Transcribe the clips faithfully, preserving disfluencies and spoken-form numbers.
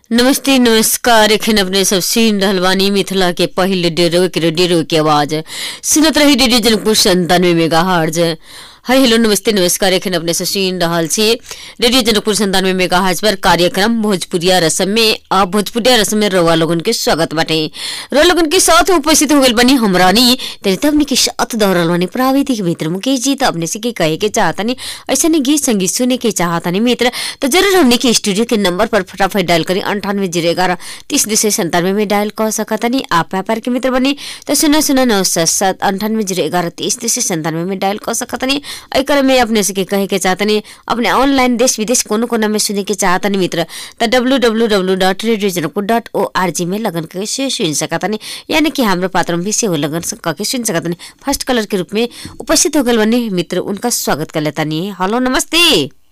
नमस्ते नमस्कार एखन अपने सब सुन रहल बानी मिथिला के पहले डेरो के रेडियो के आवाज सुनत रही रेडियो जनकपुर संतानवे मेगा हर्ज। हाय हेलो नमस्ते नमस्कार एखन अपने सब सुन रहल छी रेडियो जनकपुर संतानवे मेगा हर्ज पर कार्यक्रम भोजपुरिया रसम में आ भोजपुरिया रसम में रवा लोगन के स्वागत बाटे। रवा लोगन के साथ उपस्थित हो गइल बनी हमरानी तेरे तब के साथ दौड़ल बनी प्राविधिक मित्र मुकेश जी। तो अपने से के कहे के चाहतनी ऐसे ने गीत संगीत सुने के चाहतनी मित्र तो जरूर हमने के स्टूडियो के नंबर पर फटाफट डायल करी अंठानवे जीरो ग्यारह तीस दो सौ संतानवे में डायल कर सकतनी। आप व्यापार के मित्र बनी तो सुना सुना नौ सात सात अंठानवे जीरो ग्यारह तीस दो सौ संतानवे में डायल कर सकतनी। एकर में अपने से के कहे के चाहतनी अपने ऑनलाइन देश विदेश कोनो कोना में सुने के चाहतनी मित्र तो W W W dot radio Janakpur dot O R G में लगन के से सुन सकतनी यानी कि हाम्रो पात्रम भी से हो लगन के सुन सकतनी। फर्स्ट कलर के रूप में उपस्थित हो गए बने मित्र उनका स्वागत कर लेतानी। हेलो नमस्ते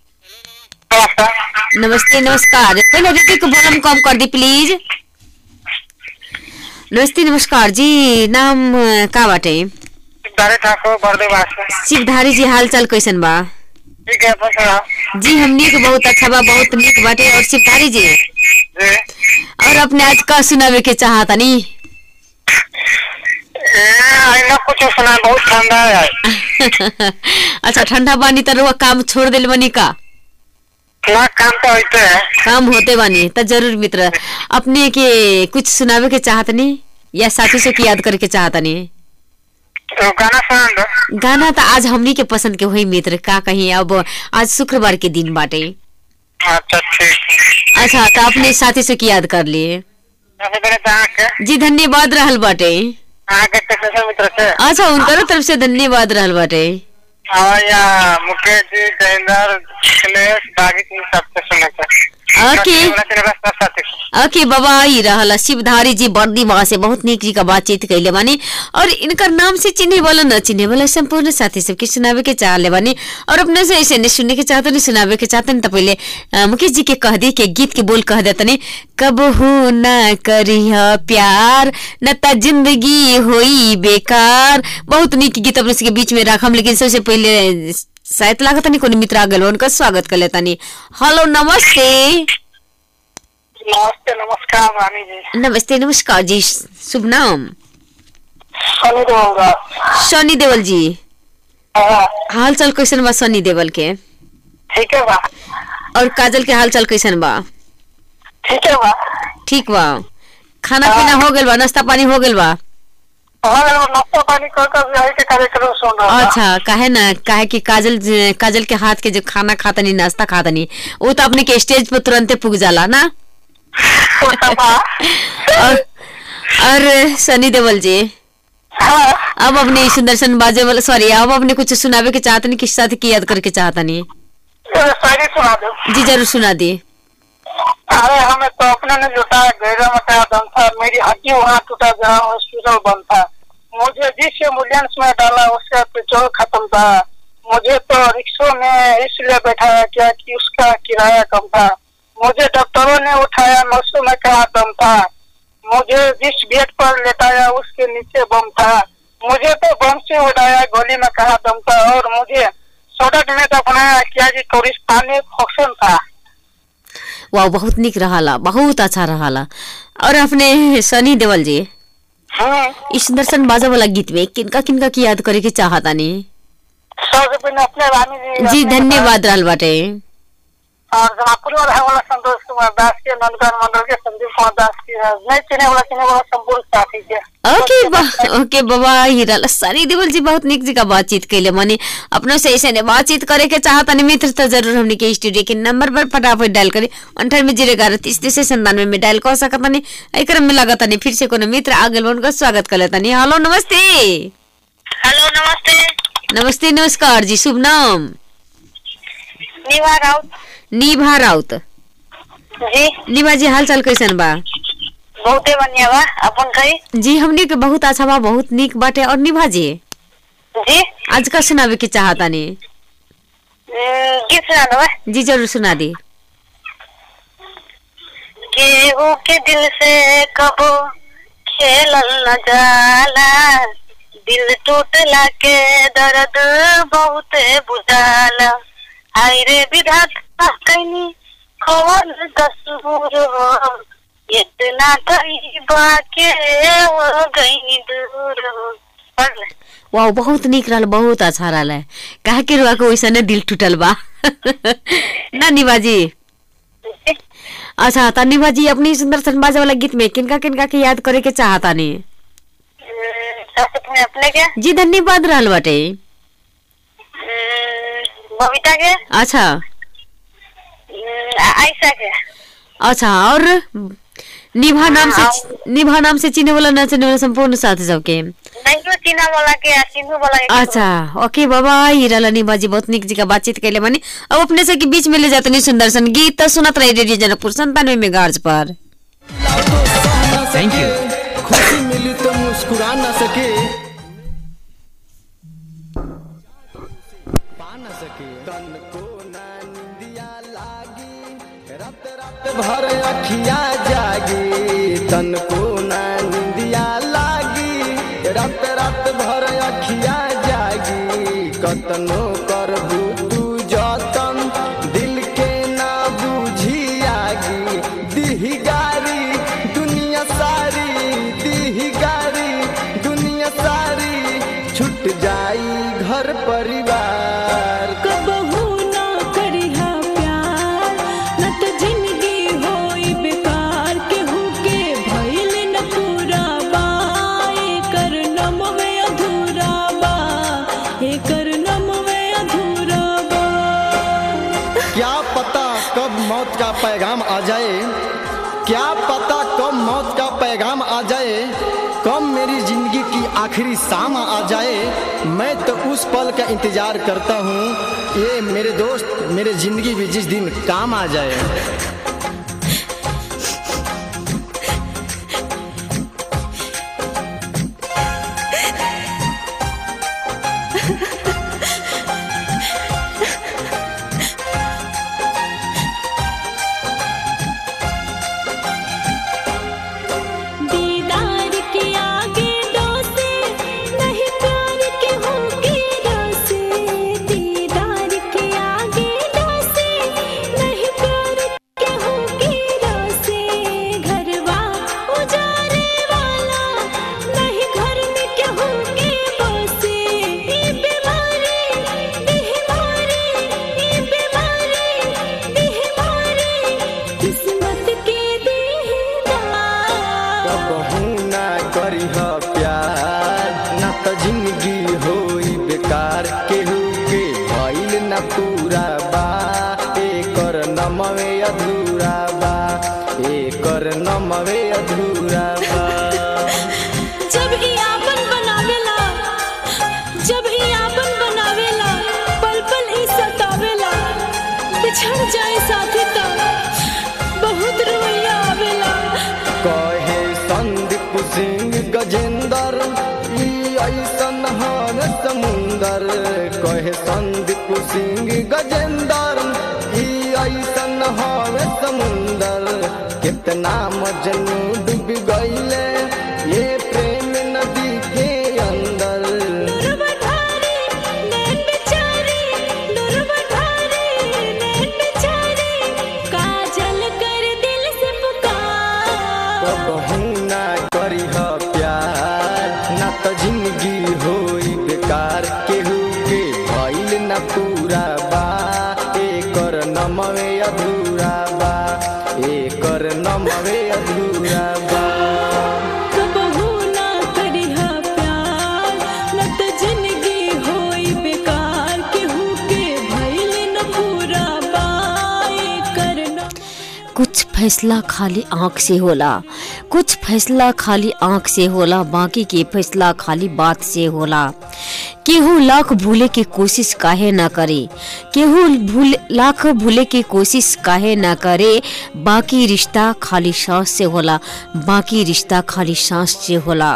नमस्ते नमस्कार पहले रेडियो को वॉल्यूम कम कर दी प्लीज। नमस्ते नमस्कार जी नाम का बाटे? शिवधारी जी हाल चाल कैसन बा? ठीक है अपन जी हमनी के बहुत अच्छा बा बहुत नीक बाटे। और शिवधारी जी और अपने आज का सुनावे के चाहतनी? कुछ सुना बहुत ठंडा है। अच्छा ठंडा बानी तो रुआ काम छोड़ दिल बनी का? ना काम तो होते है काम होते बानी तो जरूर मित्र अपने के कुछ सुनावे के चाहतनी या साथी से की याद करके चाहतनी? तो गाना सुना। गाना तो आज हमनी के पसंद के हुई मित्र का कहीं अब आज शुक्रवार के दिन बाटे। अच्छा ठीक। अच्छा तो अपने साथी से की याद कर लिए जी धन्यवाद रहल बाटे। मित्र से अच्छा उनकर तरफ से धन्यवाद रहल बाटे। या मुकेश जी जयेंद्र अखिलेश बागी सबसे सुने के ओके ओके बाबा ही रहला शिवधारी जी बर्दी वहां से बहुत नीक जी का बातचीत कैले बानी और इनका नाम से चिन्हे वाला न चिन्हे वाला संपूर्ण साथी सबके सुनावे के चाहले बानी और अपने से ऐसे नहीं सुनने के चाहते नहीं सुनावे के चाहते नहीं तो पहले मुकेश जी के कह दी के गीत के बोल कह देते नहीं कब हो न करिया प्यार न ता जिंदगी होई बेकार। बहुत नीक गीत अपने के बीच में रखम लेकिन सबसे पहले शायद लागत नहीं कोई मित्र आ गए उनका स्वागत कर लेता नहीं। हेलो नमस्ते नमस्ते नमस्कार रानी जी। नमस्ते नमस्कार जी शुभ नाम? सनी देवल। सनी देवल जी हाल चाल कैसन बा? सनी देवल के ठीक है बा। और काजल के हाल चाल कैसन बा? ठीक है बा। ठीक बा। खाना पीना हो गइल बा? नाश्ता पानी हो गइल बा? नाश्ता पानी कर कर यही के कार्यक्रम सुन रहा। अच्छा काहे ना काहे कि काजल काजल के हाथ के जो खाना खाता नहीं नाश्ता खाता नहीं वो तो अपने के स्टेज पर तुरंत पुग जाला ना। और, और सनी देवल जी अब अपने सुदर्शन बाजे वाला सॉरी अब अपने कुछ सुनावे के चाहते नहीं किस साथ की याद करके चाहता नहीं? सुना दो जी जरूर सुना दी। अरे हमें तो अपने ने जुटाया गहरा मटाया दम था मेरी हड्डी वहाँ टूटा जहाँ हॉस्पिटल बंद था मुझे जिस एम्बुलेंस में डाला उसका पेट्रोल खत्म था मुझे तो रिक्शों में इसलिए बैठाया गया कि उसका किराया कम था मुझे डॉक्टरों ने उठाया नर्सों में कहा दम था मुझे जिस बेड पर लेटाया उसके नीचे बम था मुझे तो बम से उड़ाया गोली में कहा दम था और मुझे सड़क में दफनाया क्या जी टूरिस्तान फंक्शन था। वाह बहुत निक रहा बहुत अच्छा रहा। और अपने सनी देवल जी इस सुदर्शन बाजा वाला गीत में किनका किनका की याद करे के चाहता नहीं? अपने रानी जी जी धन्यवाद रहल बाटे। और जमापुर वाला है वाला संतोष कुमार दास के नंदगार मंडल के संदीप कुमार दास की नहीं चिने वाला चिने वाला संपूर्ण साथी के ओके बा ओके बाबा हीरा सनी देवल जी बहुत निक जी का बातचीत कैले माने अपनों से ऐसे ने बातचीत करे के चाहता नहीं मित्र तो जरूर हमने के स्टूडियो के नंबर पर फटाफट डायल करें अंठानवे जीरो ग्यारह तीस तीस संतानवे में डायल कर सकता नहीं एक क्रम में लगाता नहीं फिर से कोनो मित्र आगे उनका स्वागत कर लेता नहीं। हेलो नमस्ते। हेलो नमस्ते नमस्ते नमस्कार जी शुभ नाम? निभा राउत। निभा राउत जी निभा जी हाल चाल कैसन बा? बहुते बढ़िया बा अपन कही? जी हमने के बहुत अच्छा बा बहुत नीक बाटे। और निभा जी जी आज का सुनावे के चाहता नहीं? गीत सुना दो जी जरूर सुना दी। केहू के दिल से कबो खेलल न जाला दिल टूटला के दर्द बहुत बुझाला हाय रे विधाता कैनी कौन कसूर हो इतना कई बाके हो गई दूर हो। पढ़ ले। वाह बहुत निक रहल, बहुत अच्छा रहल। काहे के रुआ को वैसे दिल टूटल बा ना निभाजी। अच्छा तनी बाजी अपनी सुंदर सन बाजे वाला गीत में किनका किनका के याद करे के चाहता नहीं? अपने के जी धन्यवाद रहल बाटे। बबीता के। अच्छा आयशा के। अच्छा और निभा नाम से निभा नाम से चिन्हे वाला नचने वाला संपूर्ण साथी सबके नहीं तो चिन्हा वाला के चिन्हू वाला के। अच्छा ओके बाबा हीराला निभाजी बहुत निक जी का बातचीत कैले मानी। अब अपने से के बीच में ले जाते नहीं सुंदर सन गीत तो सुनत रही रेडियो जनकपुर संतानवे मेगाहर्ट्ज पर। Thank you. खुशी मिली तो मुस्कुरा ना सके पा ना सके तन को ना निंदिया लागी रात रात भर अखियां जागी तन को ना निंदिया लागी रात रात भर अखियां जागी कतनो करबू तू जतन दिल के ना बुझी आगी दिही गारी दुनिया सारी दिही गारी दुनिया सारी छूट जाई घर परिवार। कबहू ना करिहा प्यार न तो जिंदगी होई बेकार केहू के भइल न पूरा बा एकर नम में अधूरा बा एकर नम में अधूरा बा। क्या पता कब मौत का पैगाम आ जाए क्या पता कब मौत का पैगाम आ जाए कब मेरी जिंदगी की आखिरी शाम आ जाए मैं तो उस पल का इंतजार करता हूँ ये मेरे दोस्त मेरे जिंदगी में जिस दिन काम आ जाए। दीदार के आगे डोसे नहीं प्यार के होके डोसे दीदार के आगे डोसे नहीं प्यार के होके डोसे घरवा उजारे वाला नहीं घर में के होके बसे ई बीमारी बीमारी ई बीमारी बीमारी किस्मत के देहदार। कबहू ना करिह प्यार ना तो जिंदगी होई बेकार केहू के भइल ना पूरा बा एकर नमवे अधूरा बा एकर नमवे अधूरा बा। जब ई आपन बनावेला जब ई आपन बनावेला पल पल ई सतावेला बिछड़ जाए साथी तो बहुत रोइया आवेला। कहे संदीप सिंह गजेंद्र ई ऐसन हन समुंदर कहे संदीप सिंह गजेंद्र ई ऐसन हन समुंदर कितना मजनू डूब गईले ये प्रेम नदी के अंदर। दुर्वा ढारी नैन बेचारी दुर्वा ढारी नैन बेचारी काजल कर दिल से पुकार। कबहू ना करिह प्यार ना तो जिंदगी होई बेकार केहू के भइल ना पूरा बा एकर नमवे अधूरा बा एकर नमवे अधूरा बा। कबहू ना करिहा प्यार न तो जिंदगी होई बेकार केहू के भइल न पूरा बा एकर न। कुछ फैसला खाली आंख से होला कुछ फैसला खाली आंख से होला बाकी के फैसला खाली बात से होला। केहू लाख भूले की कोशिश काहे ना करे केहू भूल लाख भूले की कोशिश काहे ना करे बाकी रिश्ता खाली सांस से होला बाकी रिश्ता खाली सांस से होला।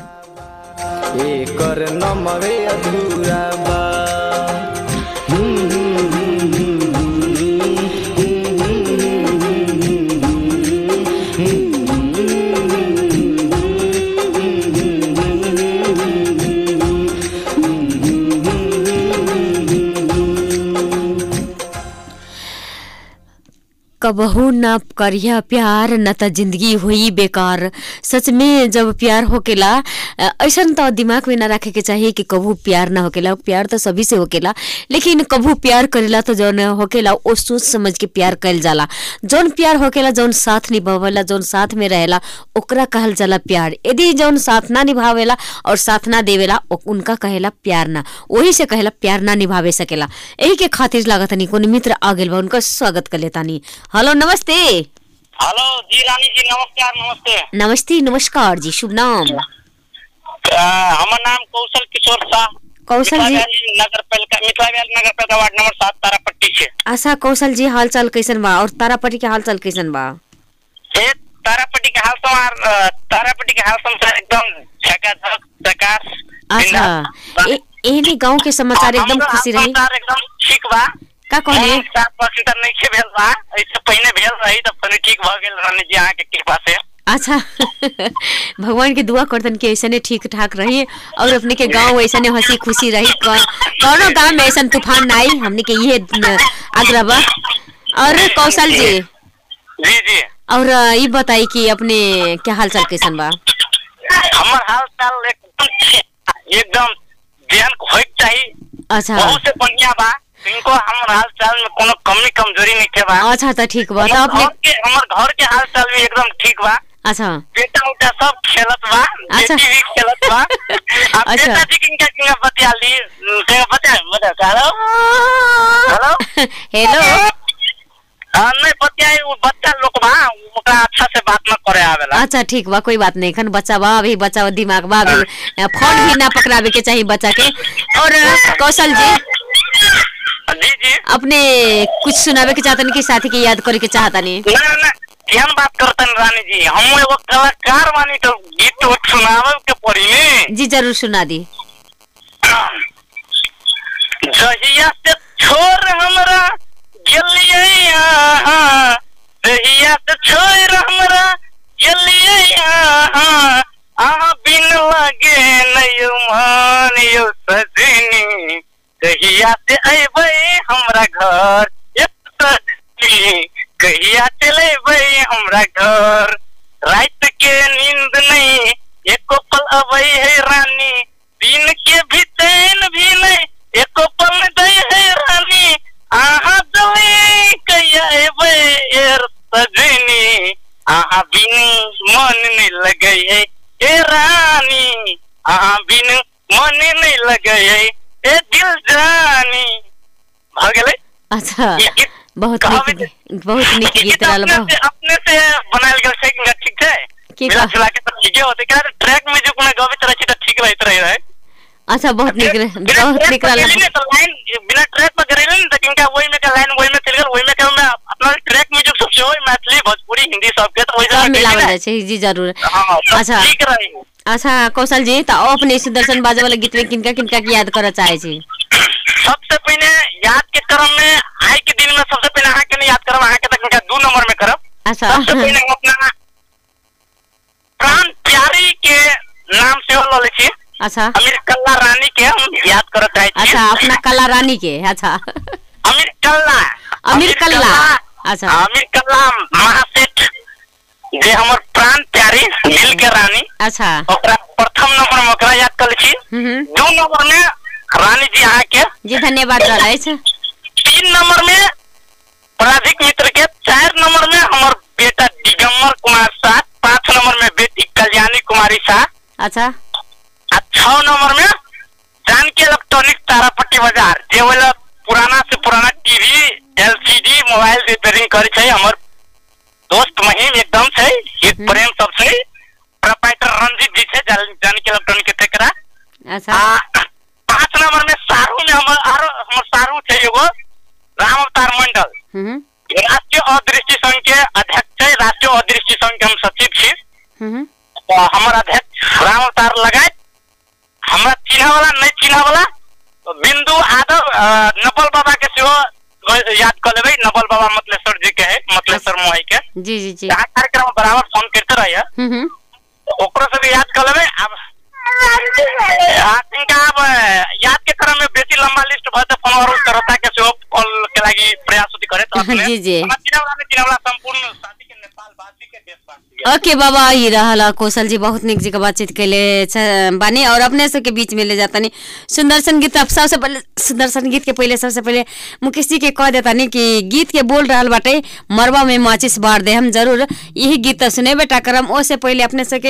एकर नमवे अधूरा बा। कबहू ना करिया प्यार न त जिंदगी हुई बेकार। सच में जब प्यार होकेला ऐसा तो दिमाग में ना रखे के चाहिए कि कबू प्यार ना होकेला। प्यार तो सभी से होकेला, लेकिन कबू प्यार करेला तो जौन होकेला वो सोच समझ के प्यार कइल जाला। जौन प्यार होकेला जौन साथ निभावेला, जौन साथ में रहेला ओकरा कहल जाला प्यार। यदि जौन साथ ना निभावेला और साथ ना देवेला उनका कहेला प्यार ना। वही से कहेला प्यार ना निभावे सकेला। यही के खातिर लागत नहीं कोई मित्र आ गेल बा, उनका स्वागत कर लेता नहीं। हेलो नमस्ते। हेलो जी रानी जी, नमस्कार। नमस्ते नमस्ते नमस्कार जी, शुभ नाम? हमार नाम कौशल किशोर शाह। कौशल जी, नगर पालिका मिथिला नगर पालिका वार्ड नंबर सात तारापट्टी से। अच्छा कौशल जी, हाल चाल कैसन बा और तारापट्टी के हाल चाल कैसन बा? ए तारापट्टी के हाल समाचार तारापट्टी के हाल समाचार एकदम झकाझक प्रकाश। अच्छा एने गांव के समाचार एकदम खुशी रही, एकदम ठीक बा। का कहले सात परसेंट नहीं के भेल बा, इससे पहले भेल रही त फिर ठीक भ गेल रानी जी आके के कृपा से। अच्छा भगवान के दुआ करतन कि ऐसने ठीक ठाक रही और अपने के गांव ऐसने हंसी खुशी रही, कौनो गांव में ऐसा तूफान ना आई, हमने के ये आग्रह बा। और कौशल जी जी जी और ये बताई कि अपने क्या हाल चाल कैसन बा? हमर हाल चाल एकदम एकदम ध्यान होइक चाहिए। अच्छा बहुत से बढ़िया बा, इनको हमर हाल चाल में कोनो कमी कमजोरी नहीं के बा। अच्छा तो ठीक बा। तो अपने के हमर घर के हाल चाल भी एकदम ठीक बा। अच्छा बेटा उटा सब खेलत बा, अच्छा। बेटी भी खेलत बा। अब अच्छा। बेटा जी किनका किनका बतिया ली, के बता बता हेलो हेलो हेलो हां नहीं बतिया वो बच्चा लोग बा, ओकरा अच्छा से बात न करे आवेला। अच्छा ठीक बा, कोई बात नहीं। खन बच्चा बा, अभी बच्चा दिमाग बा, अभी फोन भी ना पकड़ावे के चाहिए बच्चा के। और कौशल जी जी जी अपने कुछ सुनावे के चाहतन कि साथी के याद करे के चाहतनी? ना ना ध्यान बात करतन रानी जी, हम एगो कलाकार बानी तो गीत उठ सुनावे के पड़ी ने। जी जरूर सुना दी। जहिया से छोर हमरा गेलिए यहाँ, जहिया से छोर हमरा गेलिए यहाँ, आहा बिन लगे नयो मान यो सजनी, कहिया से अइबै हमरा घर एक सजनी, कहिया चले अइबै हमरा घर। रात के नींद नहीं एको पल अबै है रानी, दिन के भी चैन भी नहीं एको पल दै है रानी, आहा जले कहिया अइबै एर सजनी, आहा बिन मन नहीं लगे है ए रानी, आहा बिन मन नहीं लगे है ए दिल जानी। भ गेलै। अच्छा बहुत निक बहुत निक गीत रहल बा। अपने से बनायल गेल छै कि ठीक छै? की मिला जुला के तो ठीके होते, क्या ट्रैक म्यूजिक में गबैत रहै छै त ठीक रहैत रहे रहे। अच्छा बहुत निक बहुत निक रहल। तो लाइन बिना ट्रैक पर करेले न त किनका ओइ में के लाइन ओइ में चल गेल, ओइ में के में अपना ट्रैक म्यूजिक सब से होय, मैथिली भोजपुरी हिंदी सब के तो ओइ सब मिलावल जाय छै। जी जरूर। अच्छा ठीक रही। अच्छा कौशल जी त अपने सुदर्शन बाजे वाला गीत में किनका किनका की याद करऽ चाहे छी? सबसे पहले याद के क्रम में आज के दिन में सबसे पहले अहाँ के नहीं याद करब, अहाँ के तक इनका दो नंबर में करब। अच्छा सबसे पहले हम अपना प्राण प्यारी के नाम से हो ले छी। अच्छा अमीर कल्ला रानी के हम याद करत चाहे छी। अच्छा अपना कला रानी के। अच्छा अमीर कल्ला अमीर कल्ला। अच्छा अमीर कल्ला महासेठ जे हमर प्राण प्यारी दिल के रानी। अच्छा ओकरा प्रथम नंबर में ओकरा याद कर छी। दो नंबर में रानी जी अहाँ के जी धन्यवाद रहै छै। तीन नंबर में पराधिक मित्र के, चार नंबर में हमार बेटा दिगंबर कुमार शाह, पांच नंबर में बेटी कल्याणी कुमारी शाह। अच्छा आ छह नंबर में जानकी इलेक्ट्रॉनिक तारापट्टी बाजार, जे वाला पुराना से पुराना टीवी एलसीडी मोबाइल रिपेयरिंग करे छै हमर दोस्त महिम एकदम छै, एक प्रेम सबसे प्रोप्राइटर रंजीत जी छै जानकी इलेक्ट्रॉनिक के तेकरा। अच्छा पांच नंबर में सारू में हमर आरो हमर सारू छै एगो राम अवतार मंडल, हम्म राष्ट्रीय अदृष्टि संघ के अध्यक्ष है। राष्ट्रीय अदृष्टि संघ के हम सचिव छी। हम्म तो हमर अध्यक्ष राम अवतार लगाए हमरा चिन्ह वाला नहीं चिन्ह वाला तो बिंदु यादव नवल बाबा के सेहो याद कर लेबै। नवल बाबा मतलेश्वर जी के है, मतलेश्वर मोहई के। जी जी जी कार्यक्रम बराबर फोन करते रहिए, हम्म ओकरो से भी याद कर लेबै। अब अब याद के क्रम में बेसी लंबा लिस्ट भए त फोन और करता के सेहो कॉल के लागि प्रयास होती करे तो जी जी संपूर्ण शादी के नेपाल वासी के देशवासी ओके बाबा आई रहा कौशल जी बहुत निक जी का बातचीत कैले बानी और अपने सबके बीच में ले जाता नहीं सुंदर संगीत। अब सबसे पहले सुंदर संगीत के पहले सबसे पहले मुकेश जी के कह देता नहीं कि गीत के बोल रहा बाटे मरबा में माचिस बार दे हम जरूर यही गीत सुने बेटा करम ओसे पहले अपने सबके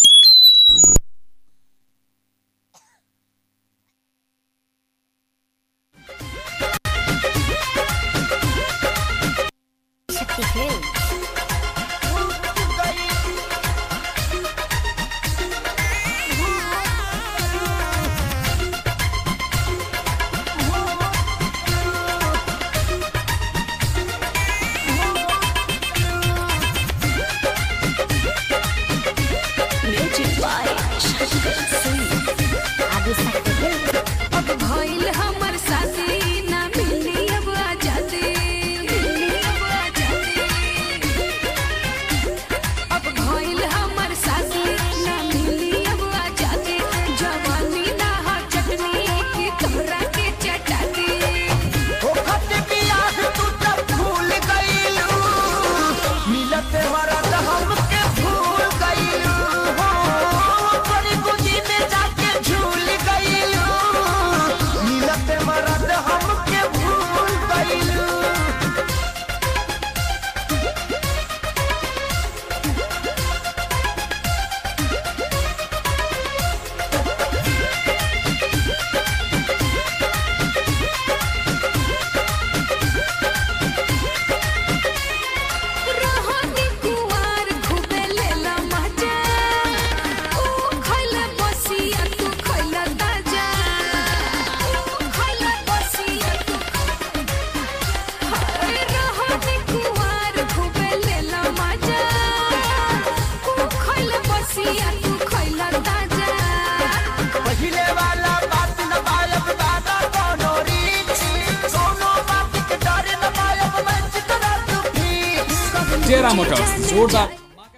Tera Motors जोरदार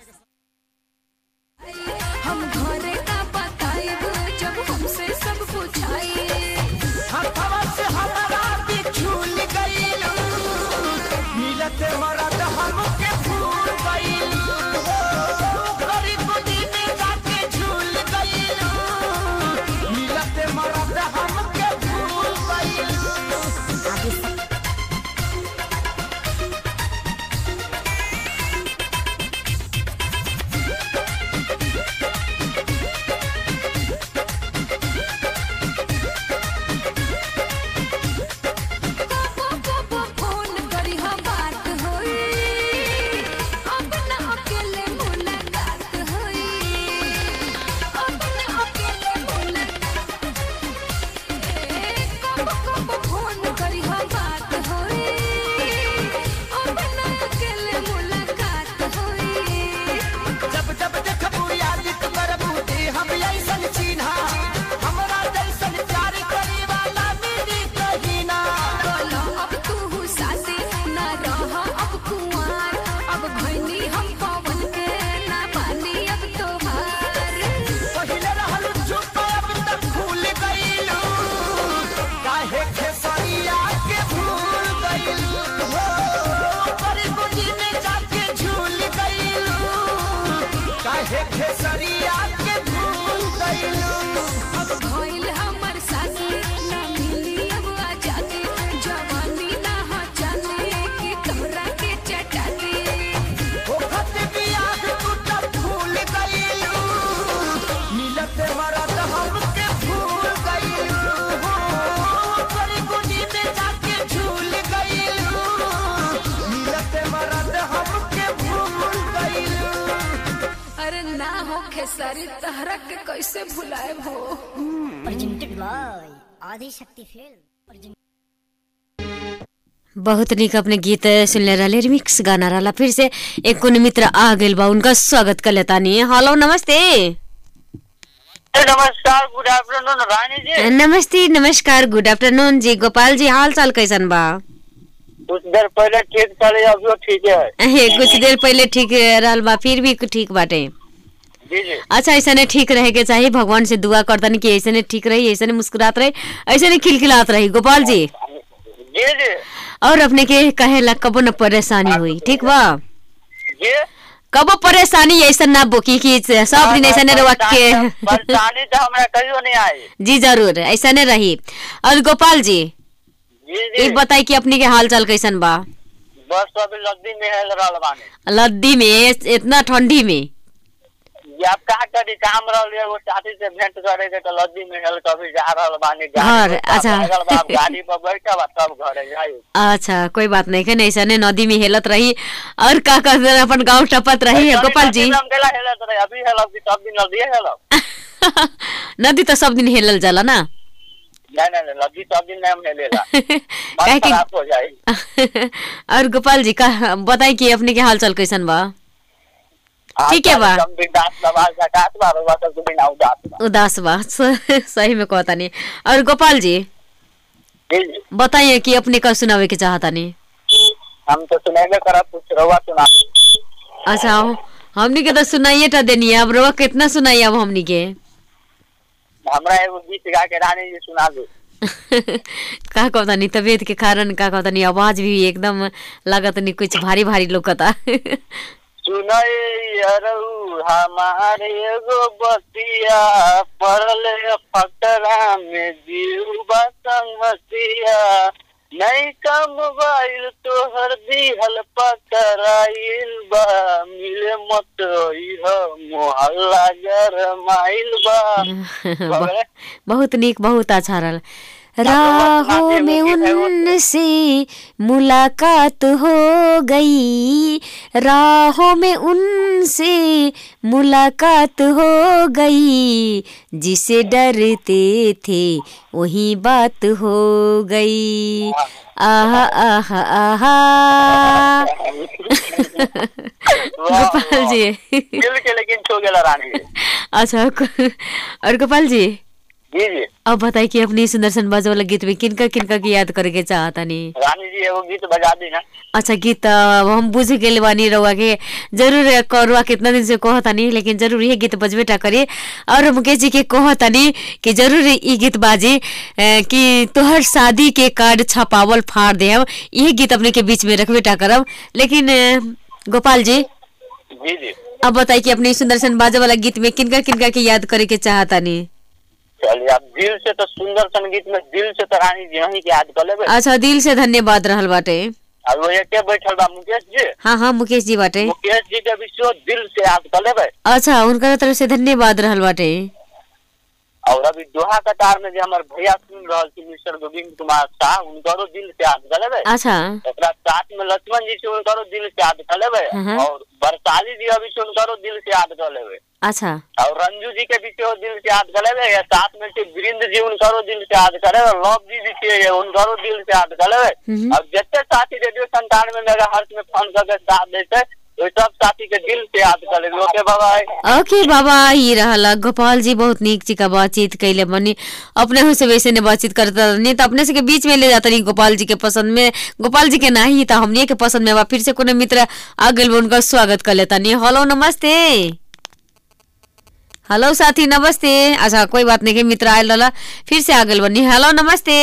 हम घरे का बताइब जब हमसे सब पूछाई हथवा से हमारा बिछुल गइलू मिलत मरद हमके भूल गइलू गरी गोदी में जाके झूल गइलू मिलत मरद हमके भूल गइलू खेसारी तहरा के कैसे भुलाए हो प्रेजेंटेड बाय आदि शक्ति फिल्म। बहुत निक अपने गीत सुनले रहले रिमिक्स गाना रहला फिर से एक कोन मित्र आ गेल बा उनका स्वागत कर लेता नहीं। हेलो नमस्ते। नमस्कार गुड आफ्टरनून रानी जी। नमस्ते नमस्कार गुड आफ्टरनून जी। गोपाल जी हाल चाल कैसन बा? कुछ देर पहले ठीक चले अभी ठीक है। कुछ देर पहले ठीक रहल बा फिर भी ठीक बाटे। जी जी। अच्छा ऐसा ठीक रहे के चाहिए भगवान से दुआ करतन कि ऐसे ठीक रही ऐसे मुस्कुरात रही ऐसे खिलखिलात रही। गोपाल जी जी जी और अपने के कहेला कबो न परेशानी हुई ठीक बा जी कबो परेशानी ऐसा ना बोकी कि सब दिन ऐसा नहीं रवा के परेशानी तो हमरा कहियो नहीं आई। जी जरूर ऐसा नहीं रही। और गोपाल जी जी जी एक बताई कि अपने के हाल चाल कैसन बा? बस अभी लद्दी में हेल रहल बानी। लद्दी में इतना ठंडी में ये आप का करी काम रहल है वो साथी से भेंट करे के तो लद्दी में हेल कभी जा रहल बानी घर, अच्छा। गाड़ी पर बैठा बा तब घरे जाई। अच्छा कोई बात नहीं है ऐसा नहीं नदी में हेलत रही और का कर अपन गाँव टपत रही है गोपाल जी। हम गेला हेलत रही अभी हेलब कि सब दिन नदी हेलब। नदी तो सब दिन हेलल जाला ना। नहीं नहीं नदी सब दिन नहीं हम हेलेला काहे मन कि खराब हो जाई। और गोपाल जी का बताई कि अपने के हाल चाल कैसन बा? ठीक है बा उदास बा सही में कहता नहीं। और गोपाल जी बताइए कि अपने का सुनावे के चाहता नहीं? हम तो सुनाएंगे करा कुछ रवा सुना। अच्छा हमनी के तो सुनाइए टा देनी है अब रवा कितना सुनाइए अब हमनी के? हमरा एगो गीत गा के रानी जी सुना दो। का कहता नहीं तबीयत के कारण का कहता नहीं आवाज भी एकदम लागत नहीं कुछ भारी भारी लोकता। सुनई अरऊ हमारे एगो बतिया पड़ले फटरा में जीवा संगतिया नहीं का मोबाइल तोहर दिहल पकड़ाइल बा मिले मत मोहल्ला गरमाइल बा। बहुत नीक बहुत अच्छा रहा। राहों में उनसे मुलाकात हो गई राहों में उनसे मुलाकात हो गई जिसे डरते थे वही बात हो गई। आहा आहा आहा गोपाल जी दिल के लेकिन छो गेला रानी। अच्छा और गोपाल जी जी जी अब बताइए कि अपनी सुदर्शन बाजू वाला गीत में किनका किनका की याद करके चाहता नहीं? रानी जी एगो गीत बजा दी ना। अच्छा गीत हम बुझ गेल बानी रहुआ के जरूर करवा कितना दिन से कहता नहीं लेकिन जरूर ये गीत बजबेटा करिए। और मुकेश जी के कहता नहीं कि जरूर ये गीत बाजी कि तोहर शादी के कार्ड छपावल फाड़ दे ये गीत अपने के बीच में रखबेटा करब। लेकिन गोपाल जी जी जी अब बताइए कि अपनी सुदर्शन बाजू वाला गीत में किनका किनका की याद करे के चाहता नहीं? चलिए आप दिल से तो सुंदर संगीत में दिल से तो रानी जी यहीं के याद कर लेबे। अच्छा दिल से धन्यवाद रहल बाटे। और वो एके बैठल बा मुकेश जी। हाँ हाँ मुकेश जी बाटे मुकेश जी के भी सो दिल से याद कर लेबे। अच्छा उनका तरफ से धन्यवाद रहल बाटे। और अभी दोहा कतार में जो हमारे भैया सुन रहा थी मिस्टर गोविंद कुमार शाह उनको दिल से याद कर लेबे। अच्छा एकरा साथ में लक्ष्मण जी से उनको दिल से याद कर लेबे। हाँ। और बरसाली जी अभी से उनको दिल से याद कर लेबे। अच्छा और रंजू जी के भी से दिल से याद कर लेबे। या साथ में से वृंद जी उनको दिल से याद करे लव जी भी से उनको दिल से याद कर लेबे। और जितने साथी रेडियो संतानवे मेगा हर्ष में फोन करके साथ देते सब साथी के दिल से याद कर लेबे। ओके बाबा ओके बाबा ये रहला गोपाल जी बहुत नीक जी का बातचीत कैले बनी अपने हो से वैसे ने बातचीत करता नहीं तो अपने से के बीच में ले जाता नहीं गोपाल जी के पसंद में गोपाल जी के नहीं था हमने के पसंद में बा फिर से कोनो मित्र आ गइल उनका स्वागत कर लेता नहीं। हेलो नमस्ते हेलो साथी नमस्ते। अच्छा कोई बात नहीं के मित्र आयल रहला फिर से आ गइल बनी। हेलो नमस्ते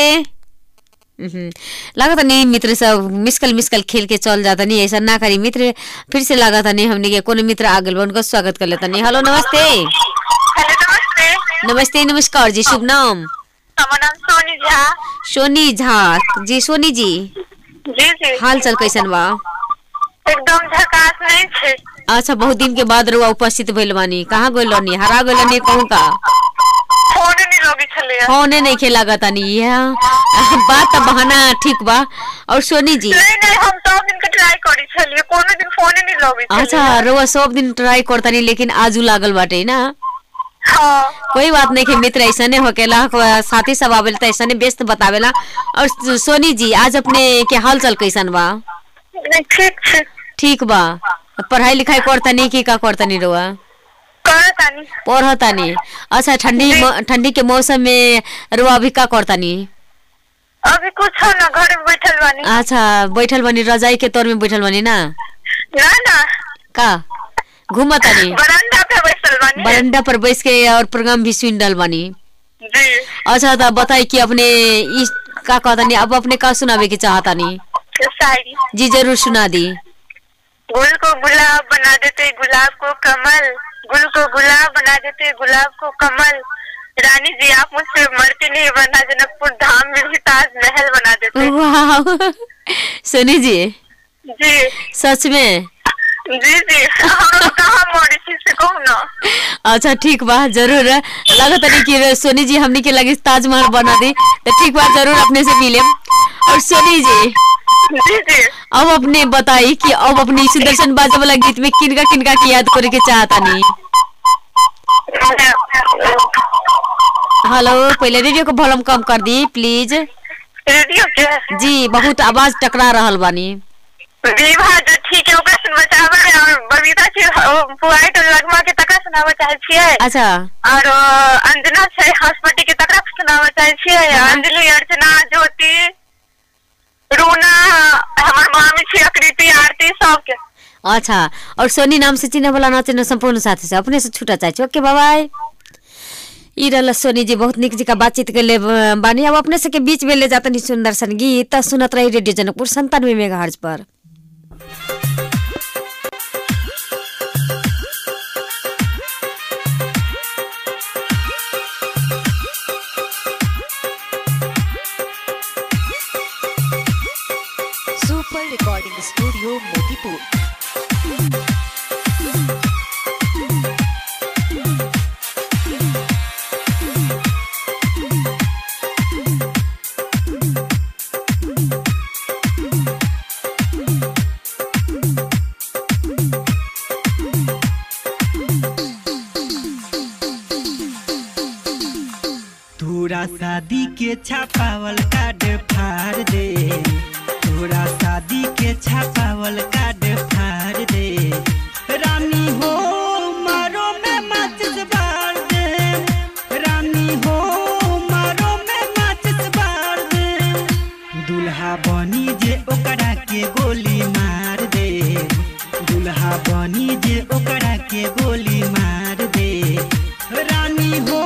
लागत नहीं मित्र सब मिसकल मिसकल खेल के चल जाता नहीं ऐसा ना करी मित्र फिर से लागत नहीं हमने के कोनो मित्र आ गइल उनका स्वागत कर लेता नहीं। हेलो नमस्ते। हेलो नमस्ते। नमस्ते नमस्कार जी शुभ नाम? हमारा नाम सोनी झा। सोनी झा जी सोनी जी जी जी हाल चाल कैसन बा? एकदम झकास नहीं छे। अच्छा बहुत दिन के बाद रुआ उपस्थित भइल बानी कहाँ गइल रहनी हरा गइल रहनी कहूँ का फोन नहीं लगी छले फोन नहीं खेला गता नहीं बात तो बहाना ठीक बा। और सोनी जी नहीं नहीं हम सब दिन के ट्राई करी छलिए कोनो दिन फोन नहीं लगी छले। अच्छा रुआ सब दिन ट्राई करता नहीं लेकिन आजू लागल बाटे ना। हाँ कोई बात नहीं कि मित्र ऐसा नहीं होकेला साथी सब आवेला तो ऐसा नहीं व्यस्त बतावेला। और सोनी जी आज अपने के हाल चाल कैसन बा? ठीक छे ठीक बा पढ़ाई लिखाई करता नहीं की का करता नहीं रुआ? करता नहीं पढ़ता नहीं। अच्छा ठंडी ठंडी के मौसम में रुआ अभी का करता नहीं? अभी कुछ हो ना घर में बैठल बानी। अच्छा बैठल बानी रजाई के तौर में बैठल बानी ना? ना ना का घूमता नहीं बरामदा पे बैठल बानी। बरामदा पर बैठ के और प्रोग्राम भी सुन डाल बानी जी। अच्छा तो बताई कि अपने इस का कहता नहीं अब अपने का सुनावे के चाहता नहीं? शायरी। जी जरूर सुना दी। गुल को गुलाब बना देते गुलाब को कमल, गुल को गुलाब बना देते गुलाब को कमल, रानी जी आप मुझसे मरती नहीं वरना जनकपुर धाम में भी ताजमहल बना देते। वाह सोनी जी जी सच में? जी जी हम कहाँ मॉरिशस से कहूँ ना। अच्छा ठीक बा, जरूर लगत नहीं कि सोनी जी हमनी के लगे ताजमहल बना दी, तो ठीक बा जरूर अपने से मिले। और सोनी जी जी जी अब अपने बताई कि अब अपनी सुदर्शन बाजा वाला गीत में किनका किनका की याद करे के चाहता नहीं? हेलो पहले रेडियो को वॉल्यूम कम कर दी प्लीज। रेडियो के जी बहुत आवाज टकरा रहल बानी। विवाह जो ठीक है ओकरा सुनवा चाहबे और बबीता के पुआइट लगमा के तकरा सुनावा चाहे छियै। अच्छा और अंजना छै हॉस्पिटल के तकरा सुनावा चाहे छियै। अंजलि अर्चना ज्योति रूना हमर मामी छी आकृति आरती सब के। अच्छा और सोनी नाम से चिन्ह वाला ना चिन्ह संपूर्ण साथी से अपने से छूटा चाहे ओके बाय। ई रहल सोनी जी बहुत निक जी का बातचीत कर ले बानी। अब अपने से के बीच में ले जाता नहीं सुंदर सन गीत सुनत रही रेडियो जनकपुर संतानवे मेगाहर्ट्ज पर। Super recording studio Motipur. तोरा शादी के छापावल कार्ड फाड़ दे, तोरा शादी के छापावल कार्ड फाड़ दे, रानी हो मारो में माचिस बार दे, रानी हो मारो में माचिस बार दे, दुल्हा बनी जे ओकरा के गोली मार दे, दुल्हा बनी जे ओकरा के गोली मार दे, रानी हो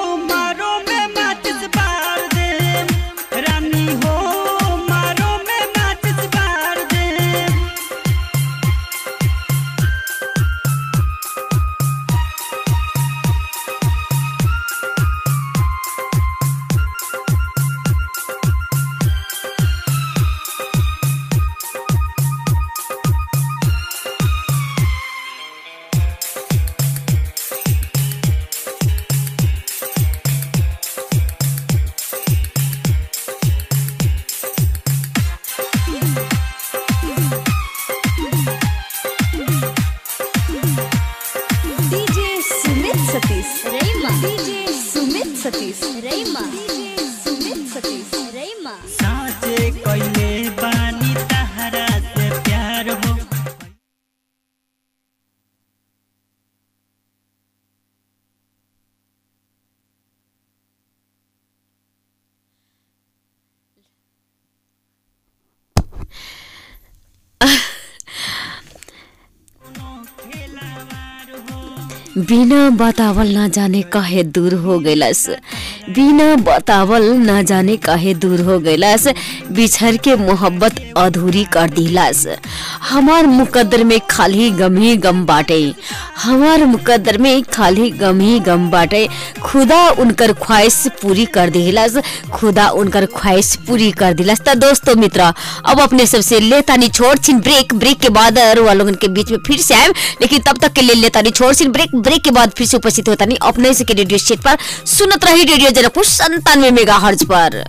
बिना बतावल ना जाने काहे दूर हो गैलस, बिना बतावल ना जाने काहे दूर हो गैलस, बिछड़ के मोहब्बत अधूरी कर दिलास। हमार मुकद्दर में खाली गम ही गम बाटे, हमार मुकद्दर में खाली गम ही गम बाटे, खुदा उनकर ख्वाहिश पूरी कर दिलास, खुदा उनकर ख्वाहिश पूरी कर दिलास। तो दोस्तों मित्र अब अपने सबसे लेता नहीं छोड़ छिन ब्रेक, ब्रेक के बाद रुआ लोगन के बीच में फिर से आए, लेकिन तब तक के लिए लेता नहीं छोड़ छिन ब्रेक, ब्रेक के बाद फिर से उपस्थित होता नहीं अपने से के रेडियो सेट पर सुनत रही रेडियो जनकपुर संतानवे मेगाहर्ट्ज पर।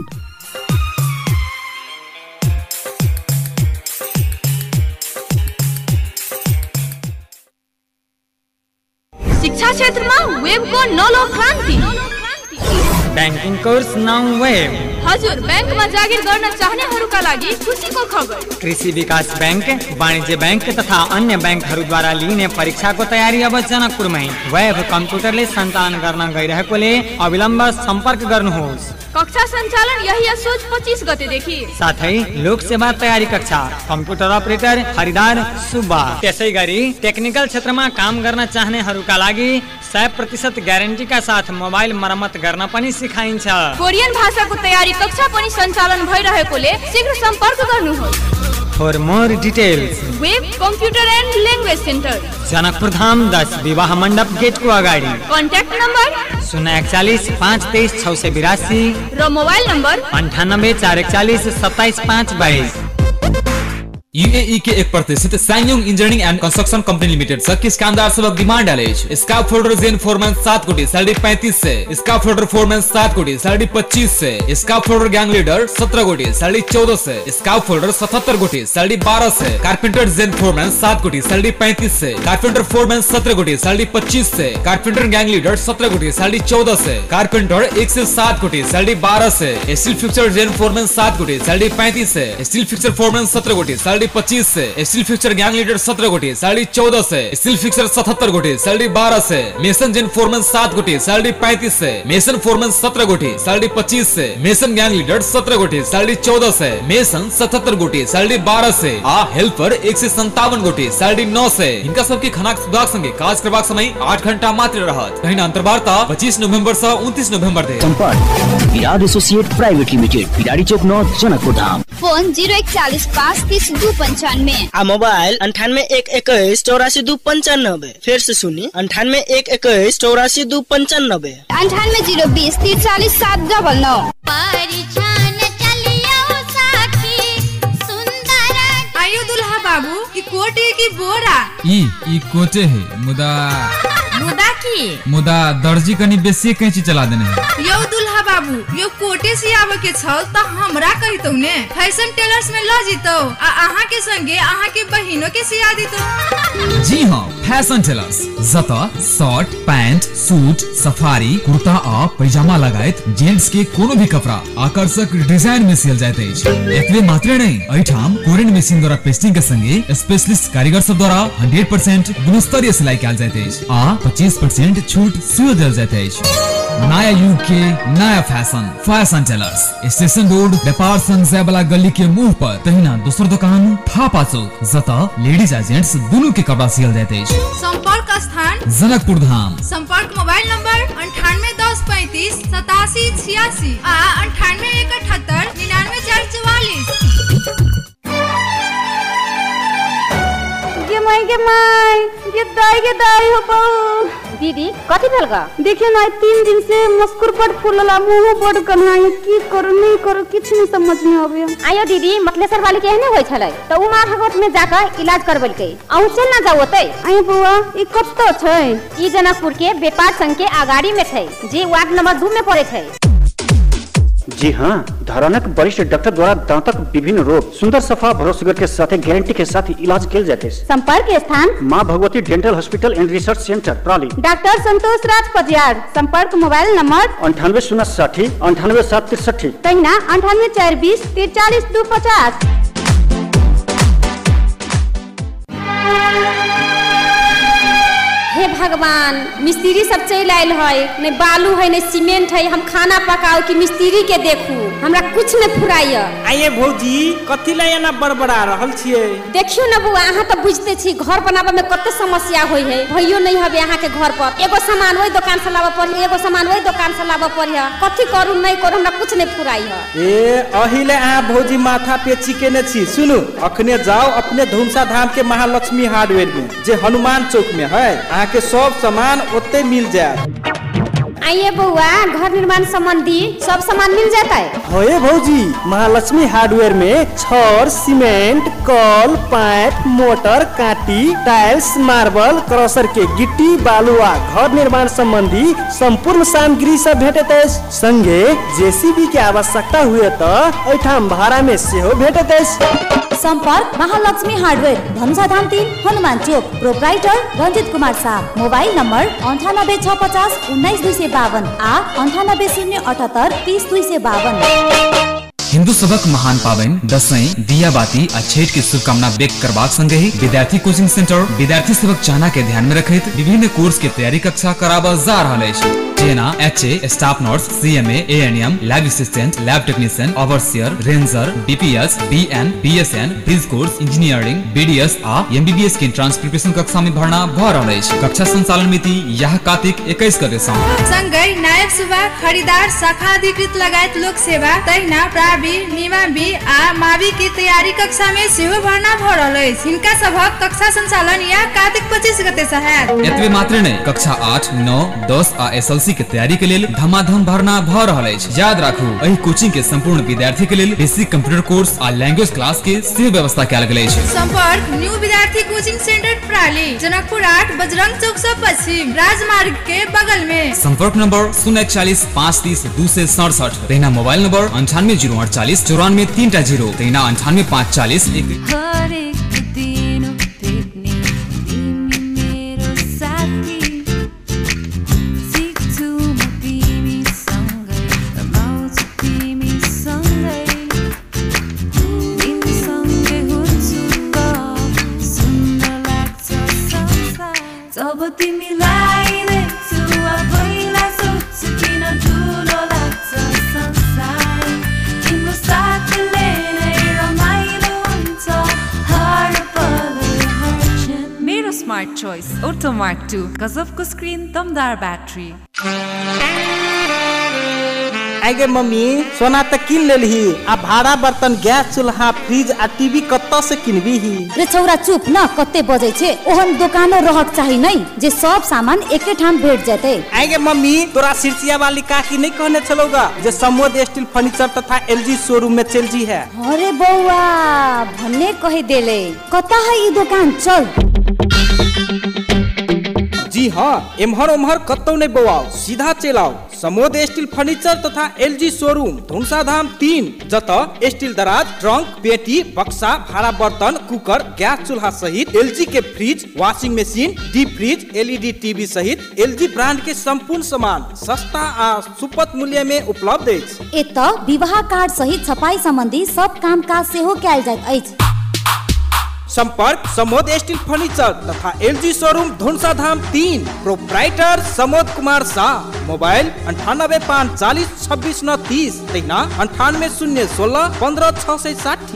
शिक्षा क्षेत्र में वेब को नौलो क्रांति, बैंकिंग कोर्स नाउ वेब। हजुर बैंक में जागिर गर्न चाहनेहरूका लागि खुसीको खबर। कृषि विकास बैंक, वाणिज्य बैंक तथा अन्य बैंकहरूद्वारा लिइने परीक्षाको तयारी अब जनकपुरमै वेब कम्प्युटरले सञ्चालन गर्न गइरहेकोले अविलम्ब सम्पर्क गर्नुहोस्। कक्षा सञ्चालन यही असोज पच्चीस गतेदेखि। साथै लोक सेवा तयारी कक्षा, कम्प्युटर अपरेटर हरिदार सुब्बा, त्यसै गरी टेक्निकल क्षेत्रमा काम गर्न चाहनेहरूका लागि सय प्रतिशत ग्यारेन्टीका साथ मोबाइल मर्मत गर्न पनि सिकाइन्छ। कोरियन भाषाको तयारी कक्षा पनि सञ्चालन भइरहेकोले शीघ्र सम्पर्क गर्नुहोस्। For more details web computer and language centre, Janakpur Dham दस, विवाह मंडप गेट को अगाड़ी। कॉन्टैक्ट नंबर शून्य इकचालीस पाँच तेईस छः सौ बिरासी र मोबाइल नंबर अंठानबे चार इकचालीस सत्ताईस पाँच बाईस। यूएई के एक प्रतिष्ठित SsangYong engineering and construction company limited से किस कामदार सबक डिमांड डाले स्काफ फोल्डर जेन फोरमैन सात कोटी सैलरी पैंतीस से, स्काफ फोल्डर फोरमैन सात कोटी सैलरी पच्चीस से, स्काफ फोल्डर गैंग लीडर सत्रह कोटी सैलरी चौदह से, स्काफ फोल्डर सतहत्तर कोटी सैलरी बारह से, कारपेंटर जेन फोरमैन सात कोटी सैलरी पैंतीस से, कारपेंटर फोरमैन सत्रह कोटी सैलरी पच्चीस से, कारपेंटर गैंग लीडर सत्रह कोटी सैलरी चौदह से, कारपेंटर एक से सात कोटी सैलरी बारह से, स्टील फिक्सर जेन फोरमैन सात कोटी सैलरी पैंतीस से, स्टील फिक्सर फोरमैन सत्रह कोटी सैलरी पच्चीस से, स्टील फिक्सर गैंग लीडर सत्रह कोटी सैलरी चौदह से, स्टील फिक्सर सतहत्तर कोटी सैलरी बारह से, मेसन जेन फोरमैन सात कोटी सैलरी पैंतीस से, मेसन फोरमैन सत्रह कोटी सैलरी पच्चीस से, मेसन गैंग लीडर सत्रह कोटी सैलरी चौदह से, मेसन सतहत्तर कोटी सैलरी बारह से, आ हेल्पर एक से संतावन कोटी सैलरी नौ से। इनका सबके खनाक सुधार संगे काज करबाक समय आठ घंटा मात्र रहत। कहीं अंतर्वार्ता पच्चीस नवंबर से उनतीस नवंबर दे। संपर्क Virat associate private limited, Birari Chowk नौ, जनकपुर धाम। फोन जीरो इकतालीस पाँच तीस दो पंचानवे आ मोबाइल अंठानवे एक इक्कीस चौरासी दो पंचानबे। फिर से सुनी अंठानवे एक इक्कीस चौरासी दो पंचानबे। अंठानवे जीरो बीस तिरचालीस सात डबल नौ। आयो दुल्हा बाबू ई कोटे की बोरा ई ई कोटे है मुदा मुदा की मुदा दर्जी कनी बेसी कैंची चला देने है। यो दुल्हा बाबू यो कोटे सियावे के छ त हमरा कहितौ ने फैशन टेलर्स में ल जितौ आ आहा के संगे आहा के बहिनो के सिया दितौ। जी हां, फैशन टेलर्स जता shirt pant suit safari kurta आ पैजामा लगायत जेंट्स के कोनो भी कपड़ा आकर्षक डिजाइन में सियल जाइत अछि। एतबे मात्र नहीं, एठाम कोरियन मशीन द्वारा पेस्टिंग के संगे स्पेशलिस्ट कारीगर सब द्वारा सौ परसेंट गुणस्तरीय सिलाई कैल जाइत अछि आ पच्चीस परसेंट छूट सेहो देल जाइत अछि। नया युग के नया fashion fashion tailors, station road व्यापार संघ वाला गली के मुंह पर तहिना दूसर दुकान थापा चौक जता लेडीज आ जेंट्स दोनों के कपड़ा सियल जाइत अछि। संपर्क स्थान जनकपुर धाम। संपर्क मोबाइल नंबर अंठानवे दस पैंतीस सतासी छियासी आ अंठानवे एक अठहत्तर निन्यानवे चार चौवालीस। ये माई के माई ये दाई के दाई हो बहू। दीदी कथी भेल गा? देखिए ना तीन दिन से मस्कुर पट फूलला मुंह बड़ कन्हाई की करू नहीं करू किछ नहीं समझ में आवे। आयो दीदी मतलेसर वाली के एहने होय छलै त उ मार हगत में जाकर इलाज करबलकै। अहू चल ना जाओ तै। आय बुआ ई कत्तो छै? ई जनकपुर के व्यापार संघ के आगाड़ी में छै जे वार्ड नंबर दो में पड़े छै। जी हाँ, धरानक वरिष्ठ डॉक्टर द्वारा दांतक विभिन्न रोग सुंदर सफा भरोसेगर के साथ गारंटी के साथ इलाज किया जाते हैं। संपर्क स्थान माँ Bhagwati dental hospital and research centre प्राली। डॉक्टर संतोष राज पजियार। संपर्क मोबाइल नंबर अंठानवे शून्य साठी अंठानवे सात तिरसठी तहिना अंठानवे चार बीस तिरचालीस दो पचास। हे भगवान, मिस्त्री सब चल आयल है, ने बालू है ने सीमेंट है, हम खाना पकाओ कि मिस्त्री के देखू, हमरा कुछ न फुराय। आइए भौजी कथी ला एना बड़बड़ा रहल छिए? देखियो न बुआ, अहाँ तो बुझते छी घर बनाबे में कते समस्या होय है। भइयो नहीं हबे अहाँ के घर पर, एगो सामान ओई दुकान से लाबे पड़ी, एगो सामान ओई दुकान से लाबे पड़ी, कथी करू नहीं करू हमरा कुछ नहीं फुराई है। ए अहिले अहाँ भौजी माथा पे चिकेने छी। सुनु, अखने जाओ अपने धुमसा धाम के महालक्ष्मी हार्डवेयर में जे हनुमान चौक में है, के सब सामान ओते मिल जाए। आइए बउआ, घर निर्माण संबंधी सब सामान मिल जाता है। होए भौजी, महालक्ष्मी हार्डवेयर में छड़ सीमेंट कल पाइप मोटर काटी टाइल्स मार्बल क्रशर के गिट्टी बालुआ घर निर्माण संबंधी संपूर्ण सामग्री सब भेटत है। संगे जेसीबी के आवश्यकता हुए तो एठाम भाड़ा में सेहो भेटत है। संपर्क महालक्ष्मी हार्डवेयर धनुषा धाम तीन Hanuman Chowk. Proprietor Ranjit Kumar Shah. Mobile number अंठानब्बे छः पचास उन्नाइस दुई सौ बावन आ अंठानब्बे शून्य अठहत्तर तीस दुई सौ बावन। हिंदू सबक महान पावन दसैं दिया बाती आ छठ के शुभकामना व्यक्त करबाक संगे ही विद्यार्थी कोचिंग सेंटर विद्यार्थी सबक चाहना के ध्यान में रखते विभिन्न कोर्स के तैयारी कक्षा कराबल जा रहा है। जेना, HA, staff nurse, CMA, ANM, lab assistant, lab technician, overseer, ranger, BPS, BN, BSN, bridge course, engineering, BDS आ एमबीबीएस के एंट्रांस प्रिपरेशन कक्षा में भर्ना भ रहल अछि। कक्षा संचालन मिति यह कार्तिक इक्कीस गते सँ संगै नायब सुबा खरीदार शाखा अधिकृत लगायत लोक सेवा तहिना प्रावि, निमावि आ मावि की तैयारी कक्षा में सेहो भर्ना भ रहल अछि। हिनका सभक कक्षा संचालन यह कार्तिक पच्चीस गते सँ हैत। एतबे मात्र नहीं, कक्षा आठ, नौ, दस आ एसएलसी के तैयारी के लेल धमाधम भरना भ रहल अछि। याद राखू, एहि कोचिंग के संपूर्ण विद्यार्थी के लेल बेसिक कंप्यूटर कोर्स आ लैंग्वेज क्लास के सेहो व्यवस्था कयल गेल अछि। संपर्क न्यू विद्यार्थी कोचिंग सेंटर प्राली, जनकपुर आठ, बजरंग चौक से पश्चिम, राजमार्ग के बगल में। संपर्क नंबर शून्य इकचालीस पाँच तीस दो सौ सड़सठ। तेना मोबाइल नंबर अंठानवे जीरो अड़चालीस चौरानवे तीन टा जीरो। तेना अंठानवे पाँच चालीस एक स्मार्ट चॉइस ऑटोमार्क टू, गजब स्क्रीन, दमदार बैटरी। आगे मम्मी सोना त किन लेलही, आ भाड़ा बर्तन, गैस चूल्हा, फ्रिज आ टीवी कत्ता से किनबी ही? रे छौरा चुप न, कत्ते बजे छे। ओहन दुकानो रहक चाही नहीं जे सब सामान एके ठाम भेट जेते। आगे मम्मी तोरा सिरसिया वाली काकी नहीं कहने चलोगा जे समोद स्टील फर्नीचर तथा एलजी शोरूम में चल जी है? अरे बउआ भन्ने कहि देले, कता है ई दुकान, चल। जी हाँ, एम्हर ओम्हर कतौ नहीं बउआओ, सीधा चल आओ। समोद स्टील फर्नीचर तथा एलजी शोरूम, धुनसा धाम तीन, जत स्टील दराज, ट्रंक, पेटी, बक्सा, भाड़ा बर्तन, कुकर, गैस चूल्हा सहित एलजी के fridge, washing machine, deep fridge, LED TV सहित एलजी ब्रांड के संपूर्ण सामान सस्ता आ सुपथ मूल्य में उपलब्ध अछि। एतऽ विवाह कार्ड सहित छपाई संबंधी सब काम काज सेहो कयल जाइत अछि। संपर्क समोद स्टील फर्नीचर तथा एलजी शोरूम, धुनसा धाम तीन, प्रोप्राइटर समोद कुमार शाह। मोबाइल अंठानबे पाँच चालीस छब्बीस नौ तीस, तेना अंठानवे शून्य सोलह पंद्रह छह सौ साठी।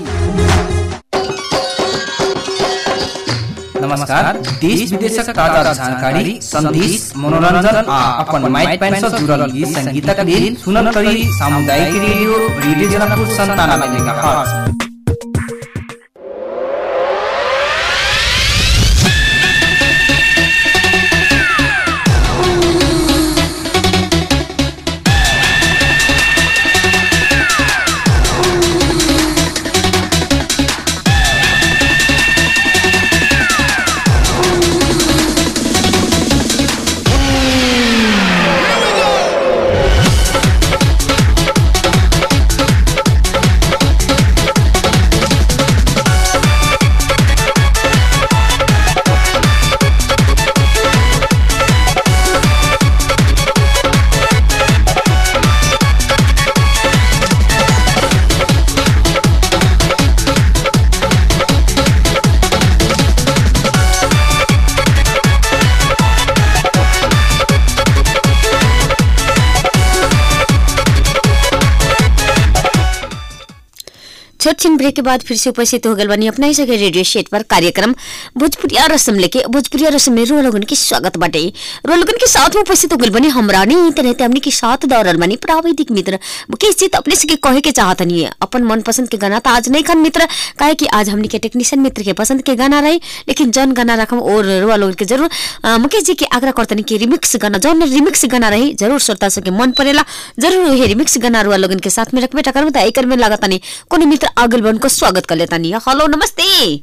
नमस्कार, देश विदेशक ताजा जानकारी, संदेश, मनोरंजन आ अपन माइक पैन से जुड़ल गीत संगीतक लेल सुनल करी सामुदायिक रेडियो रेडियो जनकपुर संतानवे मेगाहर्ट्ज। छोट ब्रेक के बाद फिर से उपस्थित हो गए बनी अपना ही सके रेडियो सेट पर कार्यक्रम भोजपुरिया रसम लेके। भोजपुरिया रसम में रो लोगन के स्वागत बाटे। रो लोगन के साथ में उपस्थित हो गए बनी हमरा नहीं रहते हमने के साथ दौड़ल बनी प्राविधिक मित्र मुकेश जी। अपने से कहे के चाहत नहीं है अपन मन पसंद के गाना तो आज नहीं खन मित्र, काहे कि आज हमने के टेक्नीशियन मित्र के पसंद के गाना रही, लेकिन जौन गाना रखम और रुआ लोगन के जरूर मुकेश जी के आग्रह करतनी कि रिमिक्स गाना जौन रिमिक्स गाना रही जरूर श्रोता सबके मन पड़ेला, जरूर ये रिमिक्स गाना रुआ लोगन के साथ में रखबे टकर में एकर में लागता नहीं कोनो मित्र आगल बन को स्वागत कर लेता नहीं। हेलो नमस्ते।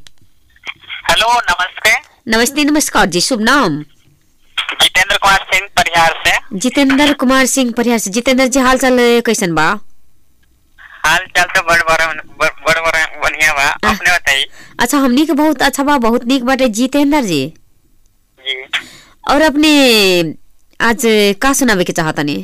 हेलो नमस्ते। नमस्ते नमस्कार जी, शुभ नाम? जितेंद्र कुमार सिंह परिहार से। जितेंद्र कुमार सिंह परिहार से। जितेंद्र जी हाल चाल कैसन बा? हाल चाल तो बड़ बड़ बड़ बड़ बढ़िया बा, अपने बताइए। अच्छा हमनी के बहुत अच्छा बा, बहुत नीक बाटे जितेंद्र जी। जी और अपने आज का सुनावे के चाहता नहीं?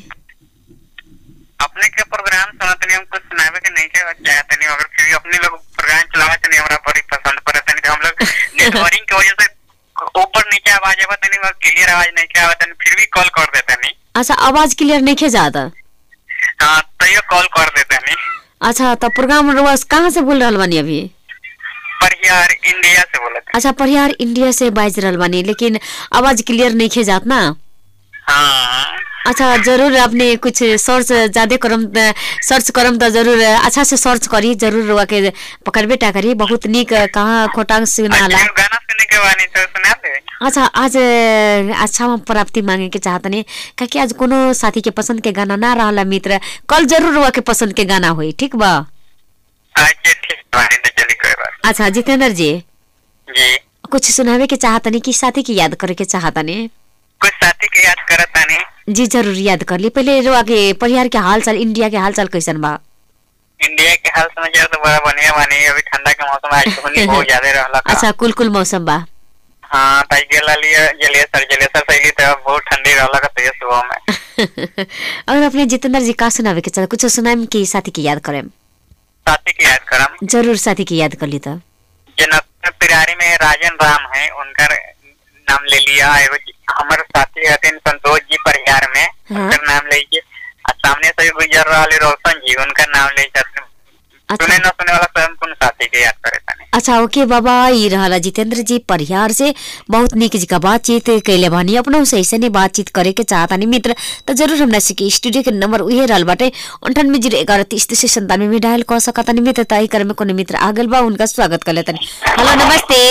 अपने के प्रोग्राम सुनते हम कुछ सुनावे के नहीं चाहते नहीं, अगर फिर अपने लोग प्रोग्राम चलावे तो नहीं हमरा बड़ी पसंद पड़ता नहीं। हम लोग नेटवर्किंग की वजह से ऊपर नीचे आवाज आवत नहीं, और क्लियर आवाज नहीं क्या आवत नहीं, फिर भी कॉल कर देते नहीं। अच्छा आवाज क्लियर नहीं खे जाता? हाँ तो ये कॉल कर देते नहीं। अच्छा तो प्रोग्राम रोज कहाँ से बोल रहा बानी अभी? परिहार इंडिया से बोला था। अच्छा परिहार इंडिया से बाज रहा बानी, लेकिन आवाज क्लियर नहीं खे जात ना? हाँ। अच्छा जरूर आपने कुछ सर्च ज्यादा करम सर्च करम तो जरूर अच्छा से सर्च करी, जरूर रुआ के पकड़बे टा करी। बहुत निक कहाँ खोटांग सुनाला गाना सुनने के बानी तो सुना दे। अच्छा आज अच्छा हम प्राप्ति मांगे के चाहतनी कि आज कोनो साथी के पसंद के गाना ना रहला मित्र, कल जरूर रुआ के पसंद के गाना होई, ठीक बा? अच्छा ठीक बानी तो चली कोई बात। अच्छा जितेंद्र जी जी कुछ सुनावे के चाहतनी कि साथी की याद करे के चाहतनी? कुछ साथी के याद करता नहीं। जी जरूर याद कर ली। पहले रुआ के परिवार के हालचाल, इंडिया के हालचाल कैसन बा? इंडिया के हाल समाचार तो बड़ा बढ़िया बानी, अभी ठंडा के मौसम आज तो बहुत ज्यादा रहला। अच्छा कुल कुल मौसम बा। हाँ ताई गेला लिया जलेसर जलेसर सही तो बहुत ठंडी रहला का तेज सुबह में। और अपने जितेंद्र जी का सुनावे के चाह कुछ सुनाएम कि साथी की याद करेम? साथी की याद करम जरूर, साथी की याद कर ली। तो जनक पिरारी में राजन राम है, उनका नाम ले लिया। हमारे साथी रहते संतोष जी परिहार में, हाँ? उनका नाम लीजिए। सामने से गुजर रहा रोशन जी, उनका नाम ले सकते। अच्छा। सुने न सुने वाला स्वयं कौन साथी के याद करे ताने। अच्छा ओके बाबा, ये रहा जितेंद्र जी परिहार से बहुत निक जी का बातचीत कैले बानी, अपनों से ऐसे नहीं बातचीत करे के चाहता नहीं मित्र तो जरूर हमरा से स्टूडियो के नंबर उहे रहल बाटे अंठानवे जीरो ग्यारह तीस तीस संतानवे में डायल कर सकता नहीं मित्र। ताई कर में कोनो मित्र आगल बा, उनका स्वागत कर लेता। हेलो नमस्ते।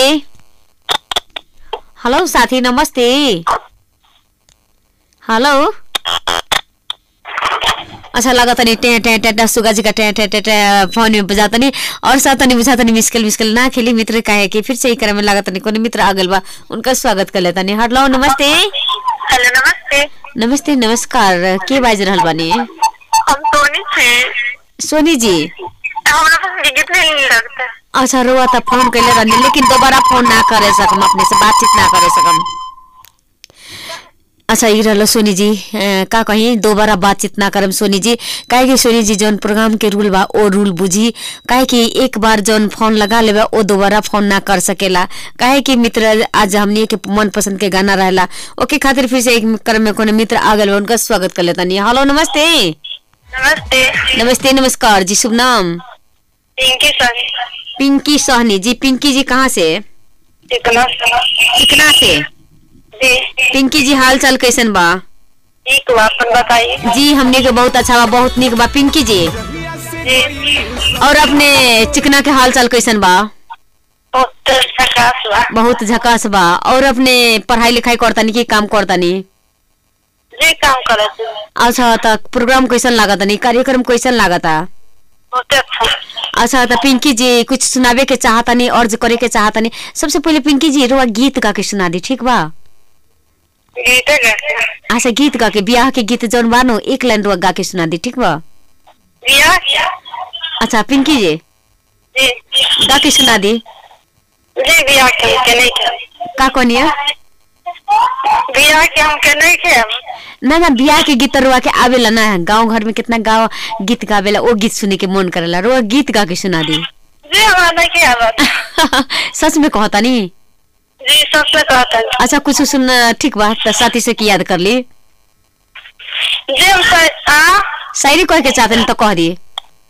हेलो साथी नमस्ते। हेलो अच्छा लगा तनी टे टे टे सुगा जी का टे टे टे फोन में बजाता नहीं और साथ तनी बुझा तनी मिस्कल मिस्कल ना खेली मित्र काहे कि फिर से ही करे में लगा तनी कोनो मित्र आगल बा, उनका स्वागत कर लेता नहीं। हेलो नमस्ते। हेलो नमस्ते। नमस्ते नमस्कार, के बाज रहल बानी? हम सोनी छी। सोनी जी हमरा पास टिकट नहीं लगता। अच्छा रोआ तो फोन कैले रहनी, लेकिन दोबारा फोन ना करे सकम, अपने से बातचीत ना करे सकम। अच्छा ये रहलो सोनी जी ए, का कहीं दोबारा बातचीत ना करम सोनी जी, काहे कि सोनी जी जौन प्रोग्राम के रूल बा ओ रूल बुझी, काहे कि एक बार जौन फोन लगा लेबा ओ दोबारा फोन ना कर सकेला, काहे कि मित्र आज हमनी के मन पसंद के गाना रहला ओके खातिर फिर से एक क्रम में कोनो मित्र आगल बा, उनका स्वागत कर लेता नहीं। हेलो नमस्ते। नमस्ते। नमस्ते नमस्कार जी, शुभ नाम? पिंकी सहनी। पिंकी सहनी जी, पिंकी जी कहाँ से? चिकना से। चिकना से जी। पिंकी जी हाल चाल कैसन बा? ठीक बा, अपन बताइए। जी हमने के बहुत अच्छा बा, बहुत निक बा पिंकी जी। जी। और अपने चिकना के हाल चाल कैसन बा? बहुत झकास बा। बहुत झकास बा। और अपने पढ़ाई लिखाई करतानी की काम करतानी? जी काम करत। अच्छा तो प्रोग्राम कैसन लागतानी, कार्यक्रम कैसन लागता? बहुत अच्छा। अच्छा तो पिंकी जी कुछ सुनावे के चाहतानी, अर्ज करे के चाहतानी। सबसे पहले पिंकी जी रुआ गीत गा के सुना दी, ठीक बा? गीत गा। अच्छा गीत गा के, ब्याह के गीत जौन बानो एक लाइन रुआ गा के सुना दी, ठीक बा? ब्याह। अच्छा पिंकी जी जी गा के सुना दी। जी ब्याह के के नहीं के का कोनिया ब्याह के हम के नहीं के ना ना ब्याह के गीत रुआ के आवेला ना, गांव घर में कितना गाँव गीत गावेला, वो गीत सुने के मन करेला, रुआ गीत गा के सुना दी। जी हमारा नहीं के आवत। सच में कहता नहीं? जी सच में कहता। अच्छा कुछ सुनना, ठीक बा तो साथी से की याद कर ली। जी हम शायरी कह के चाहते तो कह दी।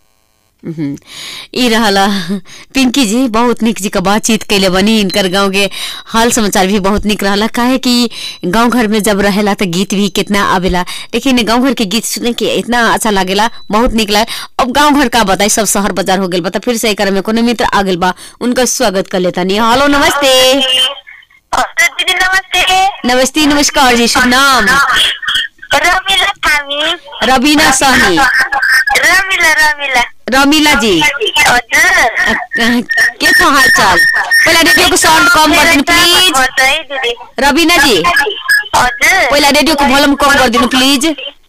ई रहला पिंकी जी, बहुत निक जी का बातचीत कैले बनी, इनकर गांव के हाल समाचार भी बहुत निक रहला, काहे कि गांव घर में जब रहेला तो गीत भी कितना आवेला, लेकिन गांव घर के गीत सुने के इतना अच्छा लागेला, बहुत निक लागे। अब गांव घर का बताई, सब शहर बाजार हो गेल बता, फिर से एक में कोनो मित्र आ गेल बा, उनका स्वागत कर लेता नहीं। हेलो नमस्ते। दीदी नमस्ते। नमस्ते नमस्कार जी, शुभ नाम? रमीला थामी। रवीना सहनी। रमीला रमीला रमीला जी के तो हाल चाल? पहला रेडियो को साउंड कम कर दिन प्लीज। रवीना जी पहला रेडियो को वॉल्यूम कम कर दिन प्लीज।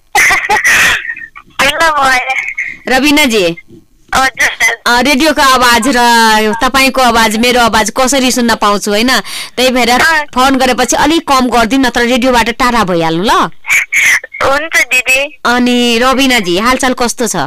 रवीना जी रेडियो का आवाज र तपाईको आवाज मेरो आवाज कसरी सुन्न पाउँछु हैन, त्यही भएर फोन गरेपछि अलिक कम गर्दिन, नत्र रेडियोबाट टाढा भइहाल्नु ल। हुन्छ दिदी। अनि रवीना जी हालचाल कस्तो छ?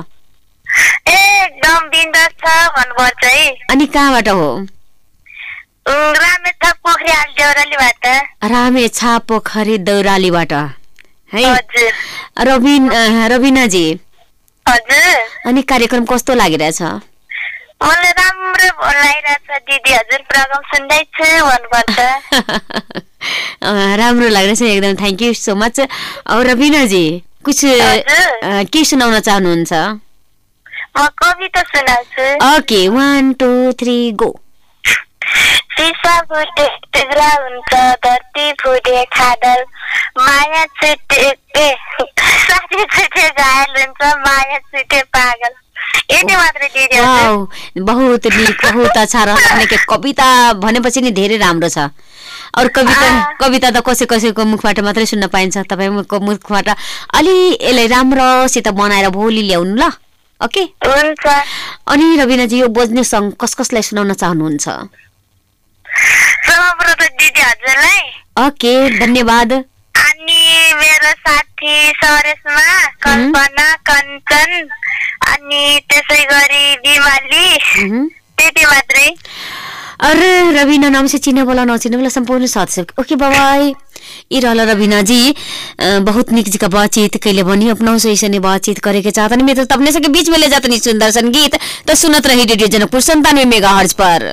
एकदम बिन्दास छ भन्नुपर्छ है। अनि कहाँबाट हो? रामेछाप पोखरी पोखरियाल देउरालीबाट। रामेछाप पोखरी देउरालीबाट है रबिन रबिनाजी। हजुर। अनि कार्यक्रम कस्तो लागिरहेछ? मलाई राम्रो लागिरहेछ दिदी, हजुर प्रोग्राम सुन्दैछु भन्नुपर्छ। राम्रो लागिरहेछ एकदम, थ्याङ्क यू सो मच। और रबिनाजी कुछ के सुनाउन चाहनुहुन्छ? म कविता सुनाउँछु। Okay one two three go. चिसा फुटे टुक्रा हुन्छ, धरती फुटे खाडल, माया छुटे ए साथी छुटे घायल हुन्छ, माया छुटे पागल। यति मात्रै दिदी। वाउ बहुत निक, बहुत अच्छा रहने के कविता भनेपछि नि धेरै राम्रो छ। और कविता कविता त कसै कसैको मुखबाट मात्रै सुन्न पाइन्छ, तपाईको मुखबाट अलि यसलाई राम्रोसित बनाएर भोलि ल्याउनु ल। ओके हुन्छ। अनि रबिनाजी यो बज्ने सङ्ग कस कसलाई सुनाउन चाहनुहुन्छ? सर्वप्रथम दिदी हजुरलाई। ओके धन्यवाद। अनि मेरो साथी सरेशमा, कल्पना, कञ्चन अनि त्यसै गरी बिमाली, त्यति मात्रै। अरे रवीना नाम से चिने वाला नचिने वाला संपूर्ण साथ से ओके बाय बाय। ई रहला रवीना जी बहुत निक जी का बातचीत कैले बनी, अपनों से ऐसे बातचीत करे के चाहतनी मैं तो अपने से के बीच में ले जातनी सुंदर संगीत। तो सुनत रही रेडियो जनकपुर संतानवे मेगाहर्ट्ज पर।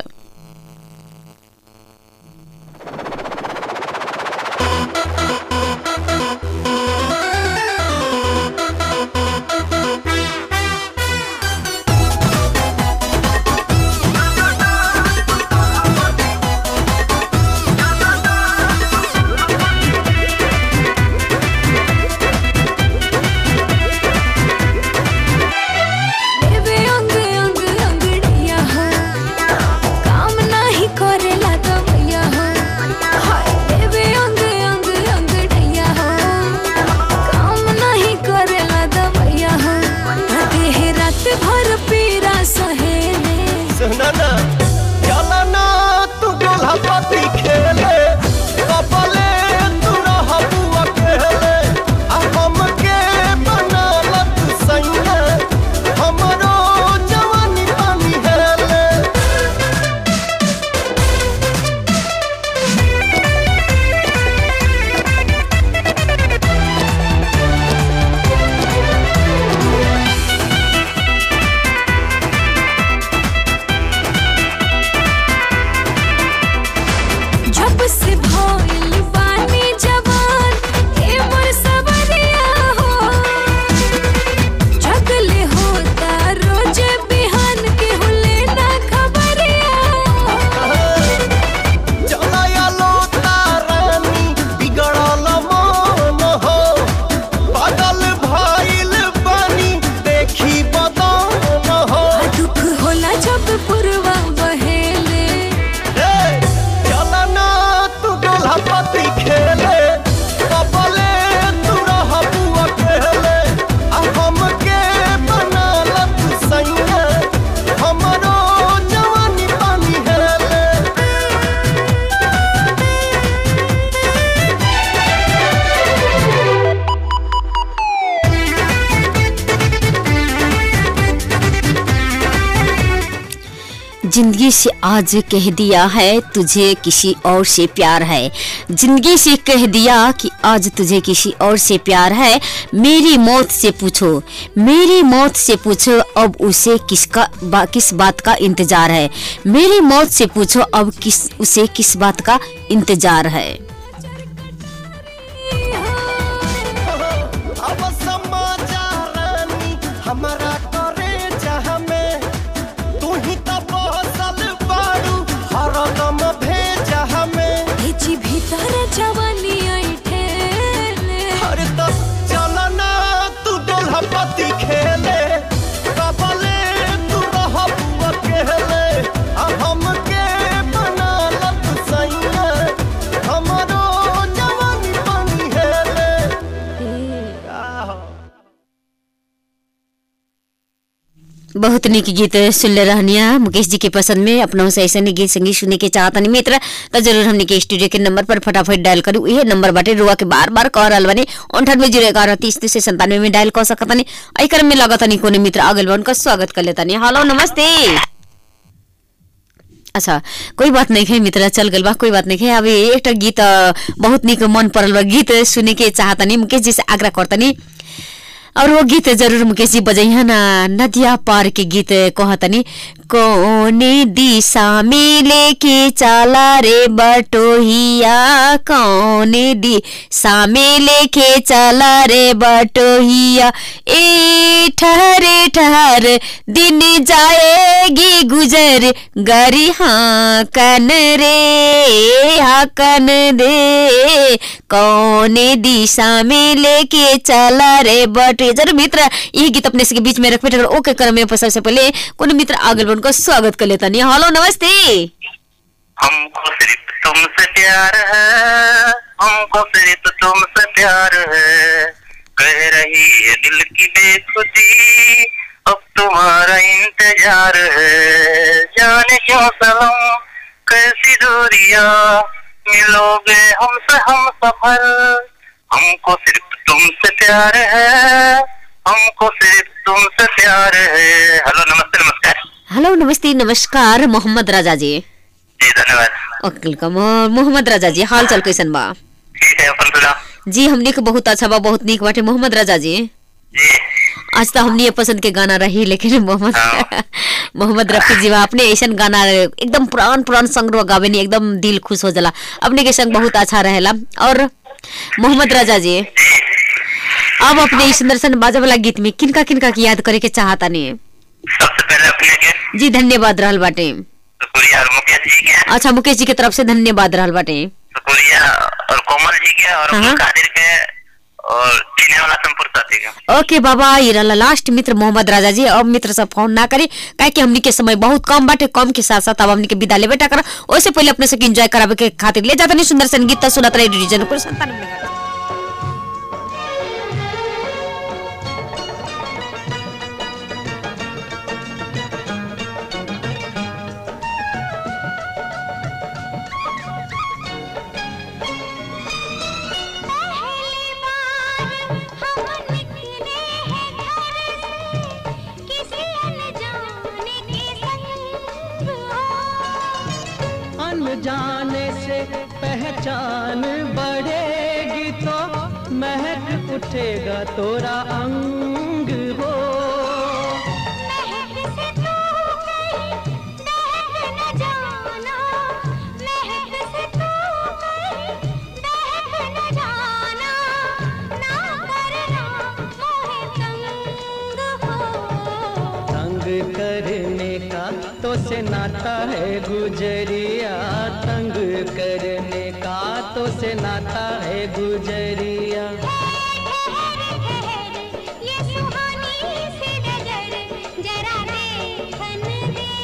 जिंदगी से आज कह दिया है तुझे किसी और से प्यार है, जिंदगी से कह दिया कि आज तुझे किसी और से प्यार है। मेरी मौत से पूछो, मेरी मौत से पूछो अब उसे किसका बा, किस बात का इंतजार है। मेरी मौत से पूछो अब किस उसे किस बात का इंतजार है। बहुत निक गीत सुन रहनिया मुकेश जी के पसंद में अपनों से ऐसे गीत संगीत सुने के चाहतनी मित्र तो जरूर हमने के स्टूडियो के नंबर पर फटाफट डायल करू। यह नंबर बाटे रुआ के बार बार कह रहा बने अंठानवे जीरो ग्यारह तीस तीस संतानवे में डायल कर सकतनी। आई क्रम में लगतनी कोनो मित्र अगल बन का स्वागत कर लेतनी। हेलो नमस्ते। अच्छा कोई बात नहीं है मित्र चल गल बा कोई बात नहीं है। अभी एक गीत बहुत निक मन पड़ल बा गीत सुने के चाहतनी मुकेश जी से आग्रह करतनी और वो गीत जरूर मुकेश जी बजैहा ना नदिया पार के गीत कहतनी कौने दिशा में लेके चला रे बटोहिया कौने दिशा में लेके चला रे बटोहिया ए ठहरे ठहर दिन जाएगी गुजर गरी हाँ कन रे हाँ कन दे कौने दिशा में लेके चला रे बट जरूर मित्र ये गीत अपने से के बीच में रख बैठे ओके कर में सबसे पहले कौन मित्र आगे बढ़ उनको स्वागत कर लेता नहीं। हेलो नमस्ते। हमको सिर्फ तुमसे प्यार है हमको सिर्फ तुमसे प्यार है कह रही है दिल की बेखुदी अब तुम्हारा इंतजार है जाने क्यों सनम कैसी दूरियां मिलोगे हमसे हम सफर हमको सिर्फ तुमसे प्यार है हमको सिर्फ तुमसे प्यार है। हेलो नमस्ते नमस्कार। हेलो नमस्ते नमस्कार मोहम्मद राजा जी। जी धन्यवाद। वेलकम मोहम्मद राजा जी हाल चाल कैसन बा? ठीक है अपन सुना। जी हमने को बहुत अच्छा बा बहुत नीक बाटे मोहम्मद राजा जी। जी आज तो हमने पसंद के गाना रही लेकिन मोहम्मद मोहम्मद रफी जी आपने ऐसा गाना एकदम पुरान पुरान संग गावे नहीं एकदम दिल खुश हो जाला अपने के संग बहुत अच्छा रहेला। और मोहम्मद राजा जी अब अपने इस सुंदर बाजा वाला गीत में किनका किनका की याद करे के चाहता नहीं? सबसे पहले अपने के जी धन्यवाद रहल बाटे। शुक्रिया मुकेश जी के। अच्छा मुकेश जी की तरफ से धन्यवाद रहल बाटे। शुक्रिया और कोमल जी के और कादिर के और चीने वाला संपूर्ण साथी के। ओके बाबा ये रहला लास्ट मित्र मोहम्मद राजा जी। अब मित्र सब फोन ना करे काहे कि हमनी के समय बहुत कम बाटे कम के साथ साथ अब हमनी के विदा ले बेटा कर ओसे पहले अपने से एंजॉय करावे के खातिर ले जाता नहीं सुंदर संगीत सुनत रहे डिवीजन पर संतानवे मेगा। जाने से पहचान बढ़ेगी तो महक उठेगा तोरा अंग हो महक से तू कहीं दहक न जाना महक से तू कहीं दहक न जाना ना करना मोहे तंग हो तंग करने का तो से नाता है गुजरिया तंग करने का तो से नाता है गुजरिया ये सुहानी सी डगर जरा देखन दे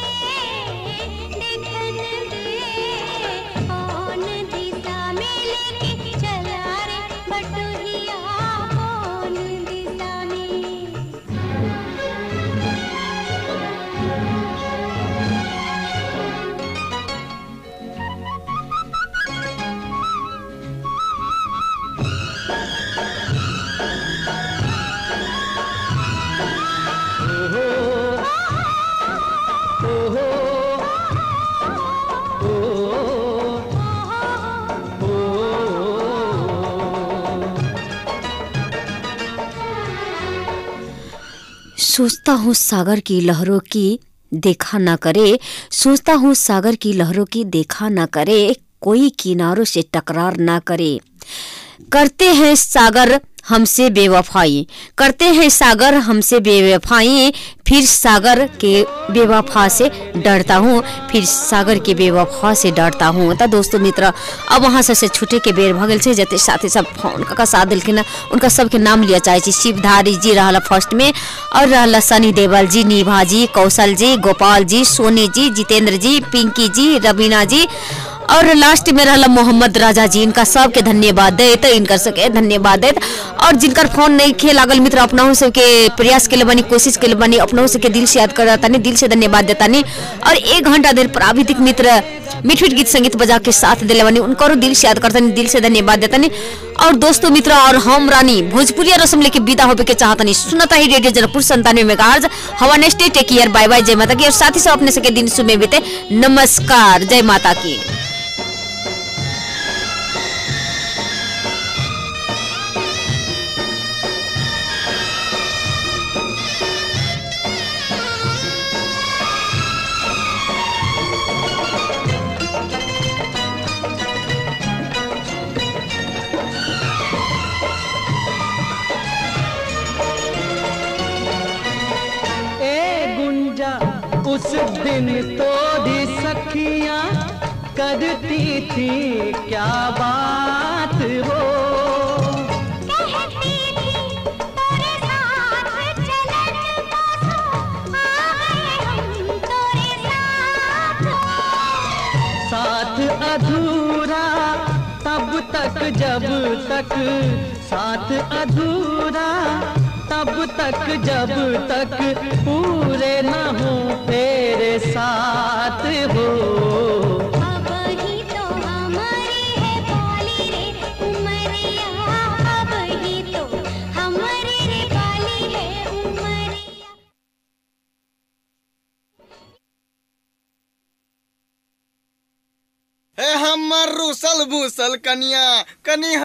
देखन दे कौन दिशा में लेके चला रे बटोहिया कौन दिशा में सोचता हूँ सागर की लहरों की देखा ना करे सोचता हूँ सागर की लहरों की देखा ना करे कोई किनारों से टकरार ना करे करते हैं सागर हमसे बेवफाई करते हैं सागर हमसे बेवफाई फिर सागर के बेवफा से डरता हूँ फिर सागर के बेवफा से डरता हूँ। तो दोस्तों मित्र अब वहाँ से, से छुटे के बेर भगल से जते साथे सब फोन का साथ दिल के ना उनका सबके नाम लिया चाहे शिवधारी जी रहला फर्स्ट में और रहला सनी देवल जी निभा जी कौशल जी गोपाल जी सोनी जी जितेंद्र जी पिंकी जी रवीना जी और लास्ट में रहला मोहम्मद राजा जी इनका सबके धन्यवाद दे तो इनकर सबके धन्यवाद दे और जिनकर फोन नहीं खे लागल मित्र अपना से के प्रयास के लिए बनी कोशिश के लिए बनी अपना से के दिल से याद कर तानी दिल से धन्यवाद देता नहीं और एक घंटा देर प्राविधिक मित्र मीठ मीठ गीत संगीत बजा के साथ दिले बनी उनको दिल से याद करतनी, दिल से धन्यवाद देतनी। और दोस्तों मित्र और हम रानी भोजपुरिया रसम लेके विदा होबे के चाहतनी। सुनता ही रेडियो जनकपुर संतानवे मेगाहर्ट्ज। हवा next day, take care, bye bye, जय माता की। और साथ ही साथ अपने सके दिन सुबह बीते, नमस्कार, जय माता की। उस दिन तो दी सखियां करती थी क्या बात वो, कहती थी तेरे साथ चलन बसो, आए हम तेरे साथ। साथ अधूरा तब तक जब तक, साथ अधूरा तब तक जब तक पूरे न हो तेरे साथ हो। अब ही तो हमारी है बाली रे उमरिया, अब ही तो हमारी रे बाली है उमरिया। हे हमर रूसल भूसल कन्या कनी